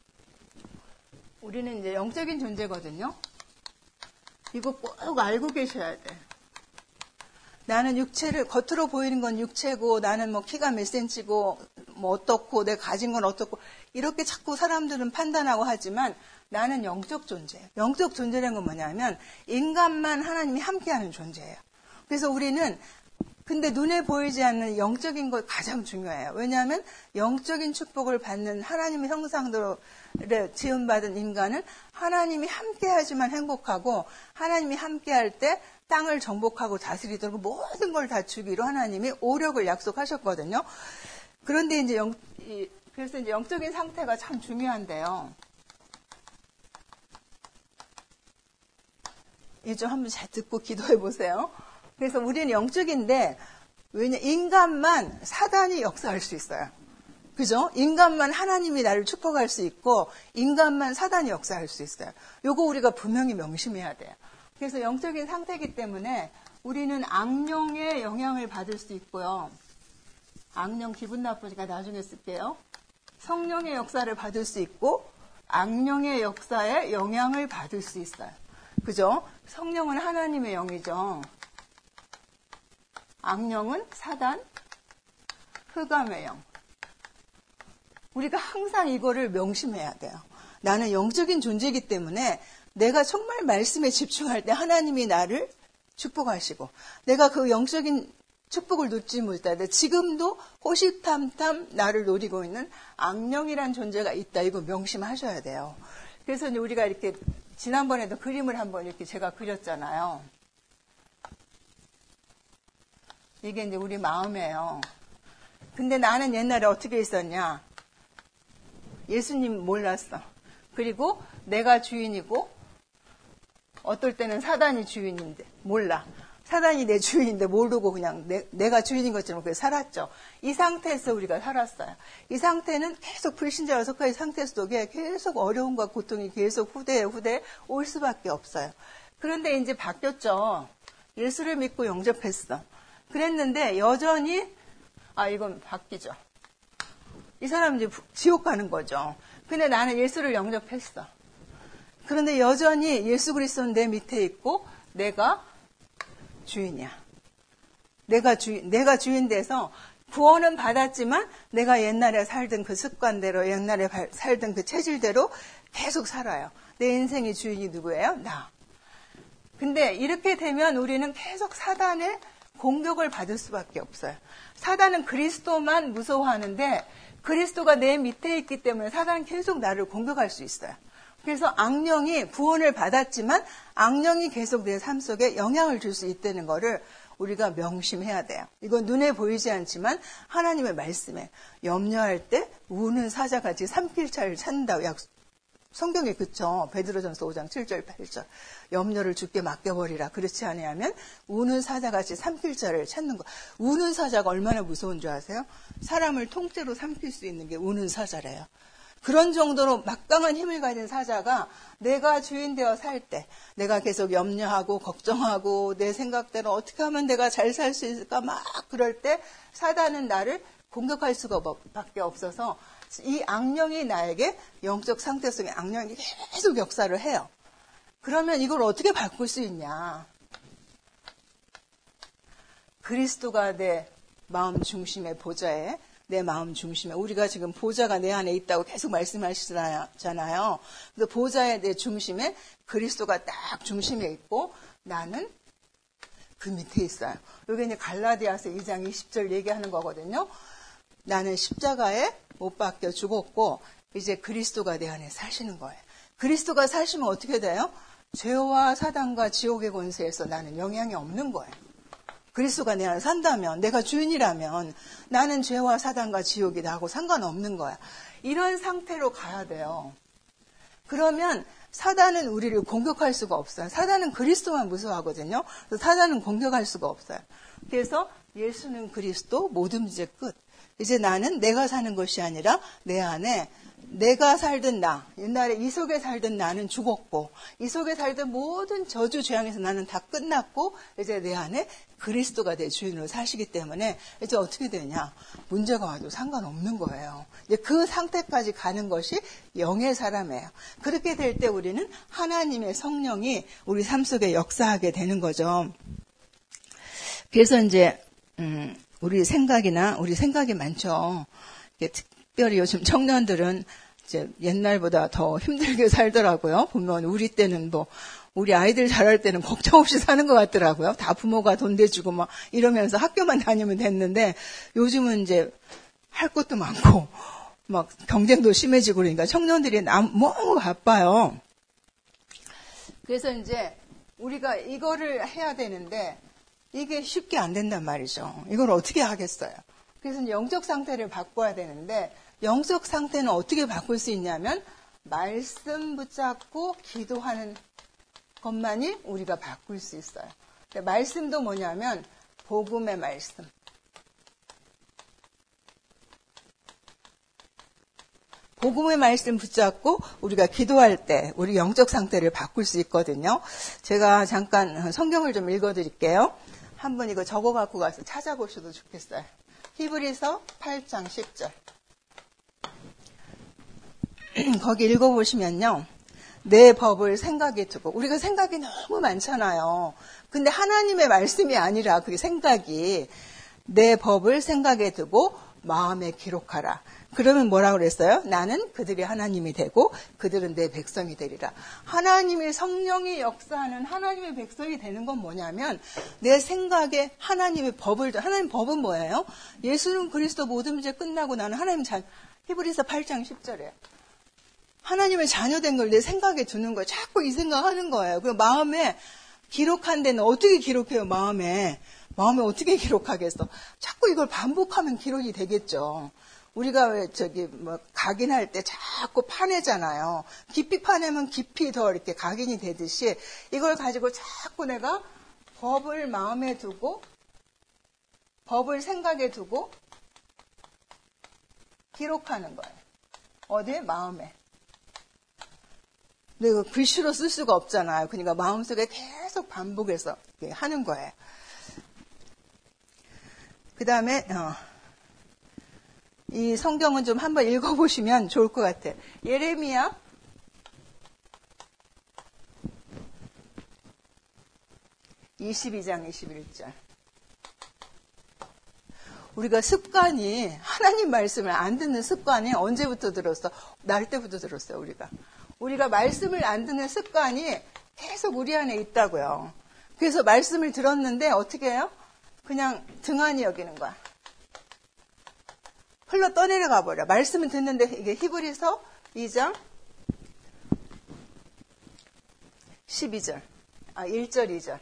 우리는 이제 영적인 존재거든요. 이거 꼭 알고 계셔야 돼. 나는 육체를, 겉으로 보이는 건 육체고, 나는 뭐 키가 몇 센치고, 뭐 어떻고, 내가 가진 건 어떻고, 이렇게 자꾸 사람들은 판단하고 하지만 나는 영적 존재예요. 영적 존재라는 건 뭐냐면 인간만 하나님이 함께하는 존재예요. 그래서 우리는 근데 눈에 보이지 않는 영적인 것 가장 중요해요. 왜냐하면 영적인 축복을 받는 하나님의 형상대로 지음받은 인간은 하나님이 함께하지만 행복하고 하나님이 함께할 때 땅을 정복하고 다스리도록 모든 걸 다 주기로 하나님이 오력을 약속하셨거든요. 그런데 이제 그래서 이제 영적인 상태가 참 중요한데요. 이 좀 한번 잘 듣고 기도해 보세요. 그래서 우리는 영적인데, 왜냐, 인간만 사단이 역사할 수 있어요. 그죠? 인간만 하나님이 나를 축복할 수 있고, 인간만 사단이 역사할 수 있어요. 요거 우리가 분명히 명심해야 돼요. 그래서 영적인 상태이기 때문에 우리는 악령의 영향을 받을 수 있고요. 악령 기분 나쁘니까 나중에 쓸게요. 성령의 역사를 받을 수 있고, 악령의 역사에 영향을 받을 수 있어요. 그죠? 성령은 하나님의 영이죠. 악령은 사단, 흑암의 영. 우리가 항상 이거를 명심해야 돼요. 나는 영적인 존재이기 때문에 내가 정말 말씀에 집중할 때 하나님이 나를 축복하시고 내가 그 영적인 축복을 놓지 못하되 지금도 호시탐탐 나를 노리고 있는 악령이란 존재가 있다. 이거 명심하셔야 돼요. 그래서 이제 우리가 이렇게 지난번에도 그림을 한번 이렇게 제가 그렸잖아요. 이게 이제 우리 마음이에요. 근데 나는 옛날에 어떻게 있었냐? 예수님 몰랐어. 그리고 내가 주인이고 어떨 때는 사단이 주인인데 몰라. 사단이 내 주인인데 모르고 그냥 내가 주인인 것처럼 그렇게 살았죠. 이 상태에서 우리가 살았어요. 이 상태는 계속 불신자로 속한 상태 속에 계속 어려움과 고통이 계속 후대에 올 수밖에 없어요. 그런데 이제 바뀌었죠. 예수를 믿고 영접했어. 그랬는데 여전히 이건 바뀌죠. 이 사람은 이제 지옥 가는 거죠. 근데 나는 예수를 영접했어. 그런데 여전히 예수 그리스도는 내 밑에 있고 내가 주인이야. 내가 주인 돼서 구원은 받았지만 내가 옛날에 살던 그 습관대로, 옛날에 살던 그 체질대로 계속 살아요. 내 인생의 주인이 누구예요? 나. 근데 이렇게 되면 우리는 계속 사단의 공격을 받을 수밖에 없어요. 사단은 그리스도만 무서워하는데 그리스도가 내 밑에 있기 때문에 사단은 계속 나를 공격할 수 있어요. 그래서 악령이 구원을 받았지만 악령이 계속 내 삶 속에 영향을 줄 수 있다는 거를 우리가 명심해야 돼요. 이건 눈에 보이지 않지만 하나님의 말씀에 염려할 때 우는 사자같이 삼킬자를 찾는다고 성경에 그쵸. 베드로전서 5장 7절 8절. 염려를 주께 맡겨버리라. 그렇지 아니하면 우는 사자같이 삼킬자를 찾는 거. 우는 사자가 얼마나 무서운 줄 아세요? 사람을 통째로 삼킬 수 있는 게 우는 사자래요. 그런 정도로 막강한 힘을 가진 사자가 내가 주인 되어 살 때, 내가 계속 염려하고 걱정하고 내 생각대로 어떻게 하면 내가 잘 살 수 있을까 막 그럴 때 사단은 나를 공격할 수가 밖에 없어서 이 악령이 나에게 영적 상태 속에 악령이 계속 역사를 해요. 그러면 이걸 어떻게 바꿀 수 있냐? 그리스도가 내 마음 중심의 보좌에, 내 마음 중심에, 우리가 지금 보좌가 내 안에 있다고 계속 말씀하시잖아요. 그래서 보좌의 내 중심에 그리스도가 딱 중심에 있고 나는 그 밑에 있어요. 여기 이제 갈라디아서 2장 20절 얘기하는 거거든요. 나는 십자가에 못 박혀 죽었고 이제 그리스도가 내 안에 사시는 거예요. 그리스도가 사시면 어떻게 돼요? 죄와 사단과 지옥의 권세에서 나는 영향이 없는 거예요. 그리스도가 내 안에 산다면, 내가 주인이라면 나는 죄와 사단과 지옥이 나하고 상관없는 거야. 이런 상태로 가야 돼요. 그러면 사단은 우리를 공격할 수가 없어요. 사단은 그리스도만 무서워하거든요. 그래서 사단은 공격할 수가 없어요. 그래서 예수는 그리스도, 모든 문제 끝. 이제 나는 내가 사는 것이 아니라 내 안에 내가 살던 나, 옛날에 이 속에 살던 나는 죽었고 이 속에 살던 모든 저주 죄악에서 나는 다 끝났고 이제 내 안에 그리스도가 내 주인으로 사시기 때문에 이제 어떻게 되냐? 문제가 와도 상관없는 거예요. 이제 그 상태까지 가는 것이 영의 사람이에요. 그렇게 될 때 우리는 하나님의 성령이 우리 삶 속에 역사하게 되는 거죠. 그래서 이제 우리 생각이 많죠. 특별히 요즘 청년들은 이제 옛날보다 더 힘들게 살더라고요. 보면 우리 때는 우리 아이들 자랄 때는 걱정 없이 사는 것 같더라고요. 다 부모가 돈 대주고 막 이러면서 학교만 다니면 됐는데 요즘은 이제 할 것도 많고 막 경쟁도 심해지고 그러니까 청년들이 너무 바빠요. 그래서 이제 우리가 이거를 해야 되는데 이게 쉽게 안 된단 말이죠. 이걸 어떻게 하겠어요? 그래서 영적 상태를 바꿔야 되는데 영적 상태는 어떻게 바꿀 수 있냐면 말씀 붙잡고 기도하는 것만이 우리가 바꿀 수 있어요. 말씀도 뭐냐면 복음의 말씀. 복음의 말씀 붙잡고 우리가 기도할 때 우리 영적 상태를 바꿀 수 있거든요. 제가 잠깐 성경을 좀 읽어드릴게요. 한번 이거 적어 갖고 가서 찾아보셔도 좋겠어요. 히브리서 8장 10절. 거기 읽어보시면요. 내 법을 생각에 두고, 우리가 생각이 너무 많잖아요. 근데 하나님의 말씀이 아니라 그게 생각이 내 법을 생각에 두고 마음에 기록하라. 그러면 뭐라고 그랬어요? 나는 그들이 하나님이 되고 그들은 내 백성이 되리라. 하나님의 성령이 역사하는 하나님의 백성이 되는 건 뭐냐면 내 생각에 하나님의 법은 뭐예요? 예수는 그리스도 모든 문제 끝나고 나는 하나님 히브리서 8장 10절에 하나님의 자녀된 걸 내 생각에 두는 거예요. 자꾸 이 생각하는 거예요. 그 마음에 기록한 데는 어떻게 기록해요? 마음에 어떻게 기록하겠어? 자꾸 이걸 반복하면 기록이 되겠죠. 우리가 왜 각인할 때 자꾸 파내잖아요. 깊이 파내면 깊이 더 이렇게 각인이 되듯이 이걸 가지고 자꾸 내가 법을 마음에 두고 법을 생각에 두고 기록하는 거예요. 어디에? 마음에. 근데 이거 글씨로 쓸 수가 없잖아요. 그러니까 마음속에 계속 반복해서 하는 거예요. 그 다음에 이 성경은 좀 한번 읽어보시면 좋을 것 같아요. 예레미야 22장 21절. 우리가 습관이 하나님 말씀을 안 듣는 습관이 언제부터 들었어? 날 때부터 들었어요. 우리가 말씀을 안 듣는 습관이 계속 우리 안에 있다고요. 그래서 말씀을 들었는데 어떻게 해요? 그냥 등한히 여기는 거야. 흘러 떠내려가 버려. 말씀을 듣는데 이게 히브리서 2장 12절, 1절, 2절.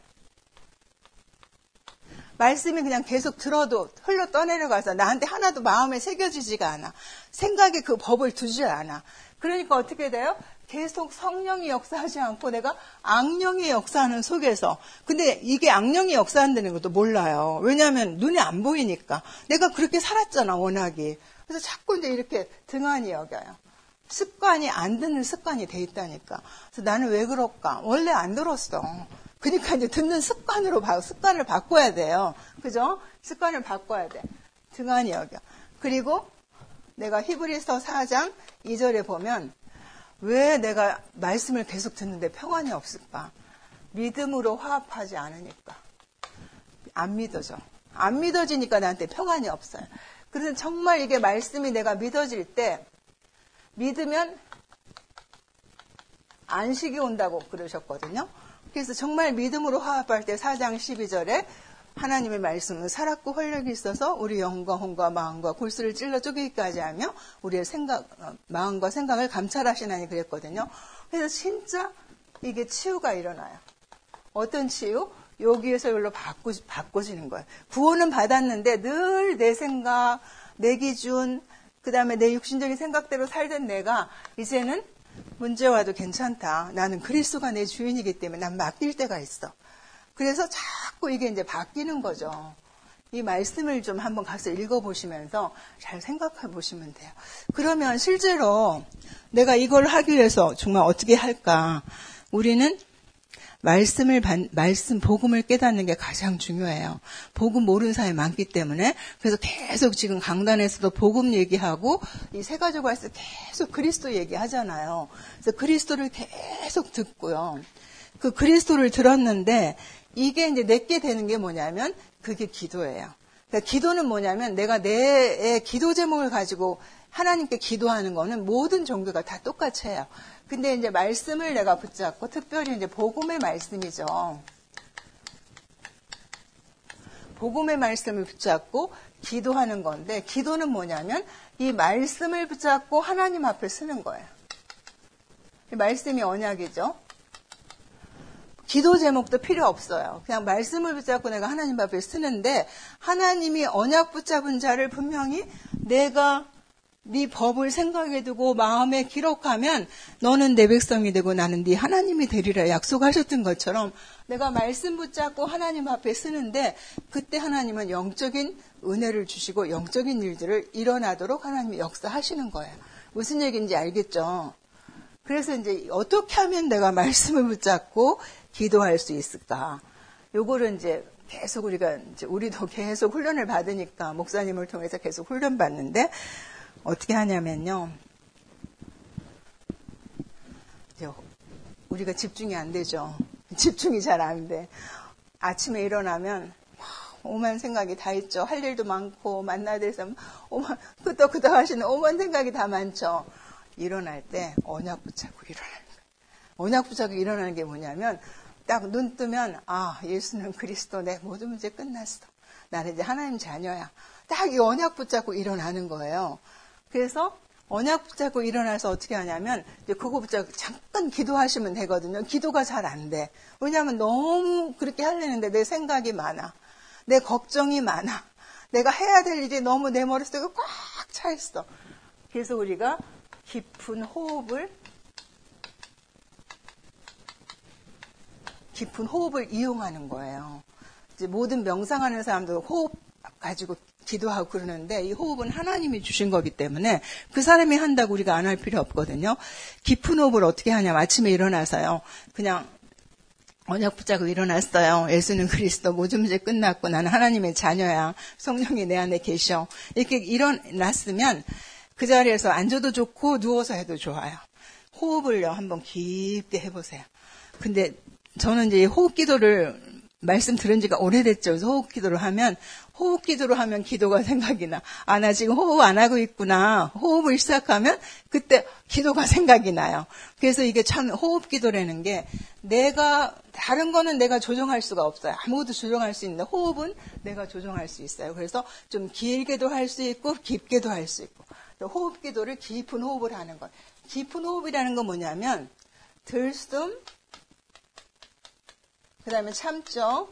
말씀이 그냥 계속 들어도 흘러 떠내려가서 나한테 하나도 마음에 새겨지지가 않아. 생각에 그 법을 두지 않아. 그러니까 어떻게 돼요? 계속 성령이 역사하지 않고 내가 악령이 역사하는 속에서. 근데 이게 악령이 역사한다는 것도 몰라요. 왜냐하면 눈에 안 보이니까. 내가 그렇게 살았잖아, 워낙에. 그래서 자꾸 이제 이렇게 등한히 여겨요. 습관이 안 듣는 습관이 돼 있다니까. 그래서 나는 왜 그럴까? 원래 안 들었어. 그러니까 이제 듣는 습관을 바꿔야 돼요. 그죠? 습관을 바꿔야 돼. 등한히 여겨. 그리고 내가 히브리서 4장 2절에 보면 왜 내가 말씀을 계속 듣는데 평안이 없을까? 믿음으로 화합하지 않으니까. 안 믿어져. 안 믿어지니까 나한테 평안이 없어요. 그래서 정말 이게 말씀이 내가 믿어질 때 믿으면 안식이 온다고 그러셨거든요. 그래서 정말 믿음으로 화합할 때 4장 12절에 하나님의 말씀은 살았고 활력이 있어서 우리 영과 혼과 마음과 골수를 찔러 쪼개기까지 하며 우리의 마음과 생각을 감찰하시나니 그랬거든요. 그래서 진짜 이게 치유가 일어나요. 어떤 치유? 여기에서 여기로 바꿔지는 거예요. 구원은 받았는데 늘 내 생각, 내 기준, 그 다음에 내 육신적인 생각대로 살던 내가 이제는 문제 와도 괜찮다. 나는 그리스도가 내 주인이기 때문에 난 맡길 때가 있어. 그래서 자꾸 이게 이제 바뀌는 거죠. 이 말씀을 좀 한번 가서 읽어보시면서 잘 생각해 보시면 돼요. 그러면 실제로 내가 이걸 하기 위해서 정말 어떻게 할까? 우리는 복음을 깨닫는 게 가장 중요해요. 복음 모르는 사람이 많기 때문에. 그래서 계속 지금 강단에서도 복음 얘기하고, 이 세 가지고 해서 계속 그리스도 얘기하잖아요. 그래서 그리스도를 계속 듣고요. 그 그리스도를 들었는데, 이게 이제 내게 되는 게 뭐냐면, 그게 기도예요. 그러니까 기도는 뭐냐면, 내가 내 기도 제목을 가지고 하나님께 기도하는 거는 모든 종교가 다 똑같이 해요. 근데 이제 말씀을 내가 붙잡고, 특별히 이제 복음의 말씀이죠. 복음의 말씀을 붙잡고 기도하는 건데, 기도는 뭐냐면 이 말씀을 붙잡고 하나님 앞에 쓰는 거예요. 이 말씀이 언약이죠. 기도 제목도 필요 없어요. 그냥 말씀을 붙잡고 내가 하나님 앞에 쓰는데, 하나님이 언약 붙잡은 자를 분명히 내가 네 법을 생각해 두고 마음에 기록하면 너는 내 백성이 되고 나는 네 하나님이 되리라 약속하셨던 것처럼 내가 말씀 붙잡고 하나님 앞에 쓰는데, 그때 하나님은 영적인 은혜를 주시고 영적인 일들을 일어나도록 하나님이 역사하시는 거예요. 무슨 얘기인지 알겠죠? 그래서 이제 어떻게 하면 내가 말씀을 붙잡고 기도할 수 있을까? 요거를 이제 계속 우리도 계속 훈련을 받으니까, 목사님을 통해서 계속 훈련 받는데, 어떻게 하냐면요. 우리가 집중이 안 되죠. 집중이 잘 안 돼. 아침에 일어나면 오만 생각이 다 있죠. 할 일도 많고 만나야 돼서 끄떡끄떡 하시는 오만 생각이 다 많죠. 일어날 때 언약 붙잡고 일어나는 거예요. 언약 붙잡고 일어나는 게 뭐냐면, 딱 눈 뜨면 예수는 그리스도, 내 모든 문제 끝났어. 나는 이제 하나님 자녀야. 딱 이 언약 붙잡고 일어나는 거예요. 그래서 언약 붙잡고 일어나서 어떻게 하냐면, 이제 그거 붙잡고 잠깐 기도하시면 되거든요. 기도가 잘 안 돼. 왜냐하면 너무 그렇게 하려는데 내 생각이 많아. 내 걱정이 많아. 내가 해야 될 일이 너무 내 머릿속에 꽉 차 있어. 그래서 우리가 깊은 호흡을 이용하는 거예요. 이제 모든 명상하는 사람도 호흡 가지고 기도하고 그러는데, 이 호흡은 하나님이 주신 거기 때문에 그 사람이 한다고 우리가 안 할 필요 없거든요. 깊은 호흡을 어떻게 하냐면, 아침에 일어나서요, 그냥 언약 붙잡고 일어났어요. 예수는 그리스도, 모든 문제 끝났고 나는 하나님의 자녀야. 성령이 내 안에 계셔. 이렇게 일어났으면 그 자리에서 앉아도 좋고 누워서 해도 좋아요. 호흡을요 한번 깊게 해보세요. 근데 저는 이제 호흡 기도를 말씀 들은 지가 오래됐죠. 그래서 호흡 기도를 하면 기도가 생각이 나. 아, 나 지금 호흡 안 하고 있구나. 호흡을 시작하면 그때 기도가 생각이 나요. 그래서 이게 참 호흡 기도라는 게 다른 거는 내가 조정할 수가 없어요. 아무것도 조정할 수 있는데 호흡은 내가 조정할 수 있어요. 그래서 좀 길게도 할 수 있고 깊게도 할 수 있고. 호흡 기도를 깊은 호흡을 하는 거예요. 깊은 호흡이라는 건 뭐냐면 들숨, 그 다음에 참죠.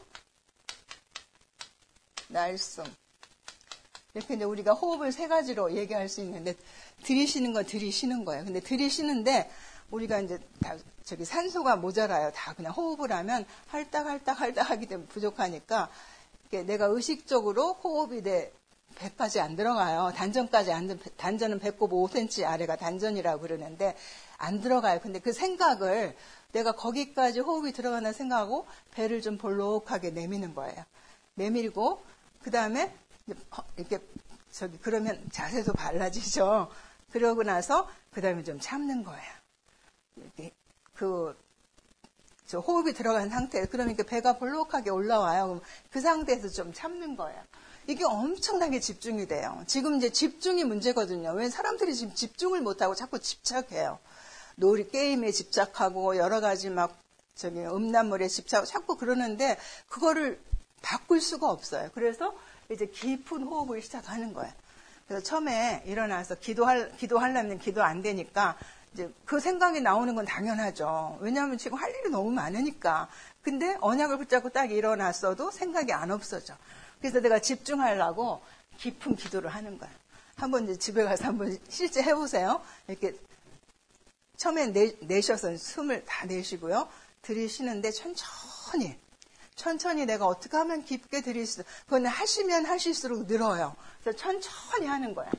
날숨. 이렇게 이제 우리가 호흡을 3가지로 얘기할 수 있는데, 들이쉬는 건 들이쉬는 거예요. 근데 들이쉬는데, 우리가 이제 산소가 모자라요. 다 그냥 호흡을 하면 할딱할딱 하기 때문에 부족하니까, 내가 의식적으로 호흡이 배까지 안 들어가요. 단전은 배꼽 5cm 아래가 단전이라고 그러는데, 안 들어가요. 근데 그 생각을 내가 거기까지 호흡이 들어가나 생각하고 배를 좀 볼록하게 내미는 거예요. 내밀고 그 다음에 이렇게 그러면 자세도 달라지죠. 그러고 나서 그 다음에 좀 참는 거예요. 이렇게 호흡이 들어간 상태에서 그러니까 배가 볼록하게 올라와요. 그럼 그 상태에서 좀 참는 거예요. 이게 엄청나게 집중이 돼요. 지금 이제 집중이 문제거든요. 왜 사람들이 지금 집중을 못하고 자꾸 집착해요. 놀이 게임에 집착하고 여러 가지 음란물에 집착하고 자꾸 그러는데 그거를 바꿀 수가 없어요. 그래서 이제 깊은 호흡을 시작하는 거예요. 그래서 처음에 일어나서 기도하려면 기도 안 되니까 이제 그 생각이 나오는 건 당연하죠. 왜냐하면 지금 할 일이 너무 많으니까. 근데 언약을 붙잡고 딱 일어났어도 생각이 안 없어져. 그래서 내가 집중하려고 깊은 기도를 하는 거예요. 한번 이제 집에 가서 한번 실제 해보세요. 이렇게 처음에 내셔서 숨을 다 내쉬고요. 들이쉬는데 천천히 내가 어떻게 하면 깊게 들이쉬어. 그건 하시면 하실수록 늘어요. 그래서 천천히 하는 거야.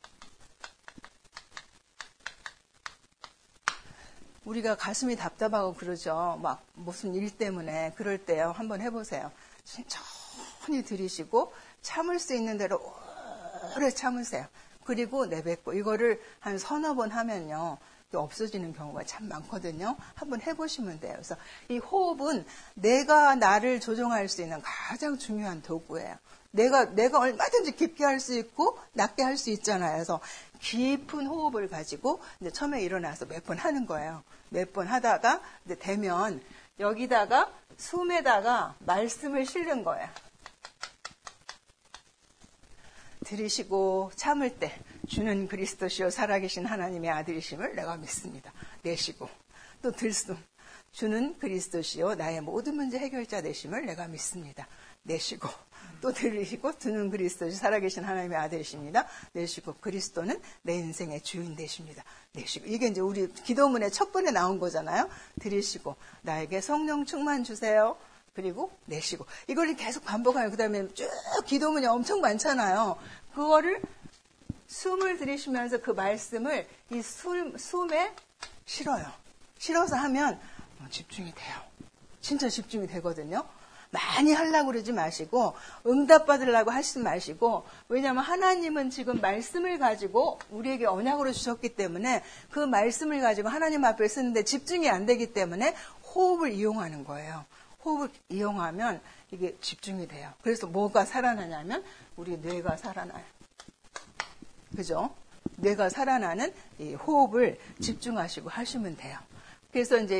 우리가 가슴이 답답하고 그러죠. 무슨 일 때문에 그럴 때요. 한번 해보세요. 천천히 들이쉬고 참을 수 있는 대로 오래 참으세요. 그리고 내뱉고 이거를 한 3-4번 하면요. 없어지는 경우가 참 많거든요. 한번 해보시면 돼요. 그래서 이 호흡은 내가 나를 조정할 수 있는 가장 중요한 도구예요. 내가 얼마든지 깊게 할 수 있고 낮게 할 수 있잖아요. 그래서 깊은 호흡을 가지고 이제 처음에 일어나서 몇 번 하는 거예요. 몇 번 하다가 이제 되면 여기다가 숨에다가 말씀을 실는 거예요. 들이쉬고 참을 때 주는 그리스도시요 살아계신 하나님의 아들이심을 내가 믿습니다. 내쉬고 또 들숨 주는 그리스도시요 나의 모든 문제 해결자 되심을 내가 믿습니다. 내쉬고 또 들이쉬고 주는 그리스도시 살아계신 하나님의 아들이십니다. 내쉬고 그리스도는 내 인생의 주인 되십니다. 내쉬고 이게 이제 우리 기도문에 첫 번에 나온 거잖아요. 들이쉬고 나에게 성령 충만 주세요. 그리고 내쉬고 이걸 계속 반복하면 그 다음에 쭉 기도문이 엄청 많잖아요. 그거를 숨을 들이쉬면서 그 말씀을 이 숨에 실어요. 실어서 하면 집중이 돼요. 진짜 집중이 되거든요. 많이 하려고 그러지 마시고 응답받으려고 하시지 마시고 왜냐하면 하나님은 지금 말씀을 가지고 우리에게 언약으로 주셨기 때문에 그 말씀을 가지고 하나님 앞에 쓰는데 집중이 안 되기 때문에 호흡을 이용하는 거예요. 호흡을 이용하면 이게 집중이 돼요. 그래서 뭐가 살아나냐면 우리 뇌가 살아나요. 그죠? 뇌가 살아나는 이 호흡을 집중하시고 하시면 돼요. 그래서 이제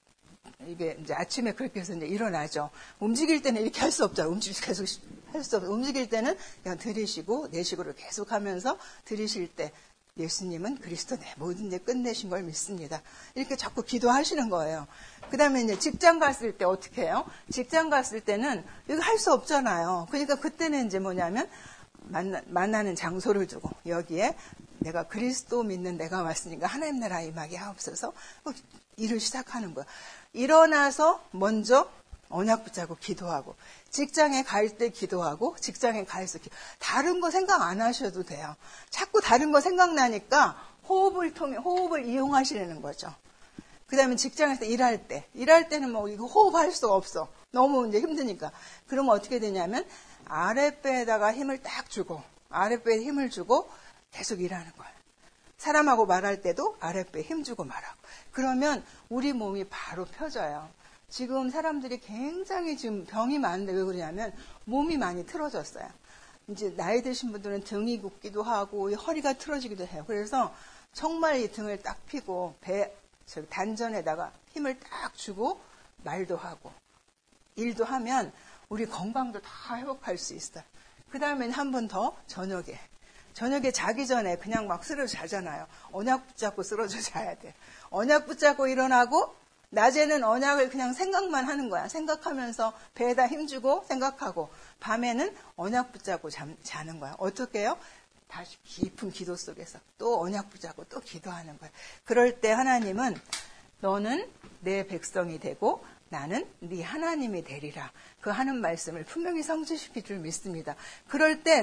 이게 이제 아침에 그렇게 해서 이제 일어나죠. 움직일 때는 이렇게 할 수 없죠. 계속 할 수 없어요. 움직일 때는 그냥 들이쉬고 내쉬고를 계속 하면서 들이쉴 때 예수님은 그리스도 내 모든 일 끝내신 걸 믿습니다. 이렇게 자꾸 기도하시는 거예요. 그 다음에 이제 직장 갔을 때 어떻게 해요? 직장 갔을 때는 이거 할 수 없잖아요. 그러니까 그때는 이제 뭐냐면 만나는 장소를 두고 여기에 내가 그리스도 믿는 내가 왔으니까 하나님 나라 임하게 하옵소서 일을 시작하는 거예요. 일어나서 먼저 언약 붙잡고 기도하고 직장에 갈 때 기도하고 직장에 가서 다른 거 생각 안 하셔도 돼요. 자꾸 다른 거 생각나니까 호흡을 이용하시려는 거죠. 그 다음에 직장에서 일할 때는 뭐 이거 호흡할 수가 없어. 너무 이제 힘드니까. 그러면 어떻게 되냐면 아랫배에다가 힘을 딱 주고 아랫배에 힘을 주고 계속 일하는 거예요. 사람하고 말할 때도 아랫배에 힘 주고 말하고. 그러면 우리 몸이 바로 펴져요. 지금 사람들이 굉장히 지금 병이 많은데 왜 그러냐면 몸이 많이 틀어졌어요. 이제 나이 드신 분들은 등이 굽기도 하고 허리가 틀어지기도 해요. 그래서 정말 이 등을 딱 펴고 단전에다가 힘을 딱 주고 말도 하고 일도 하면 우리 건강도 다 회복할 수 있어요. 그 다음엔 한 번 더 저녁에 자기 전에 그냥 막 쓰러져 자잖아요. 언약 붙잡고 쓰러져 자야 돼. 언약 붙잡고 일어나고 낮에는 언약을 그냥 생각만 하는 거야. 생각하면서 배에다 힘주고 생각하고 밤에는 언약 붙잡고 자는 거야. 어떻게 해요? 다시 깊은 기도 속에서 또 언약 붙잡고 또 기도하는 거야. 그럴 때 하나님은 너는 내 백성이 되고 나는 네 하나님이 되리라. 그 하는 말씀을 분명히 성취시킬 줄 믿습니다. 그럴 때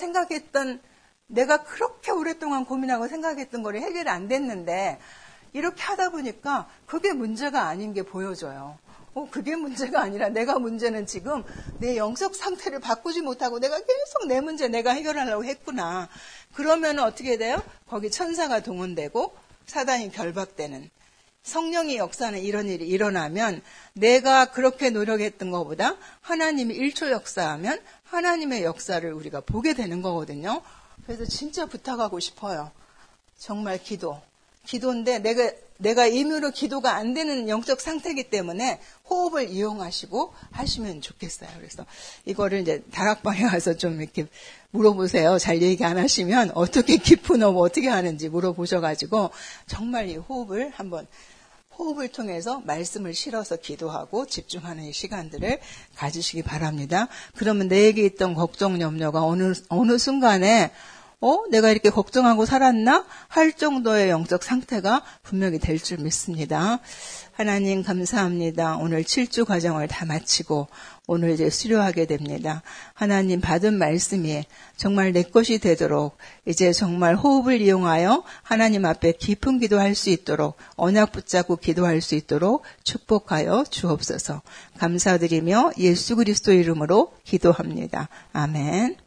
내가 그렇게 오랫동안 고민하고 생각했던 거를 해결이 안 됐는데 이렇게 하다 보니까 그게 문제가 아닌 게 보여져요. 그게 문제가 아니라 내가 문제는 지금 내 영적 상태를 바꾸지 못하고 내가 계속 내 문제 내가 해결하려고 했구나. 그러면 어떻게 돼요? 거기 천사가 동원되고 사단이 결박되는 성령의 역사는 이런 일이 일어나면 내가 그렇게 노력했던 것보다 하나님이 1초 역사하면 하나님의 역사를 우리가 보게 되는 거거든요. 그래서 진짜 부탁하고 싶어요. 정말 기도인데 내가 임의로 기도가 안 되는 영적 상태이기 때문에 호흡을 이용하시고 하시면 좋겠어요. 그래서 이거를 이제 다락방에 가서 좀 이렇게 물어보세요. 잘 얘기 안 하시면 어떻게 깊은 호흡 어떻게 하는지 물어보셔가지고 정말 이 호흡을 통해서 말씀을 실어서 기도하고 집중하는 이 시간들을 가지시기 바랍니다. 그러면 내게 있던 걱정, 염려가 어느 순간에 내가 이렇게 걱정하고 살았나? 할 정도의 영적 상태가 분명히 될 줄 믿습니다. 하나님 감사합니다. 오늘 7주 과정을 다 마치고 오늘 이제 수료하게 됩니다. 하나님 받은 말씀이 정말 내 것이 되도록 이제 정말 호흡을 이용하여 하나님 앞에 깊은 기도할 수 있도록 언약 붙잡고 기도할 수 있도록 축복하여 주옵소서. 감사드리며 예수 그리스도 이름으로 기도합니다. 아멘.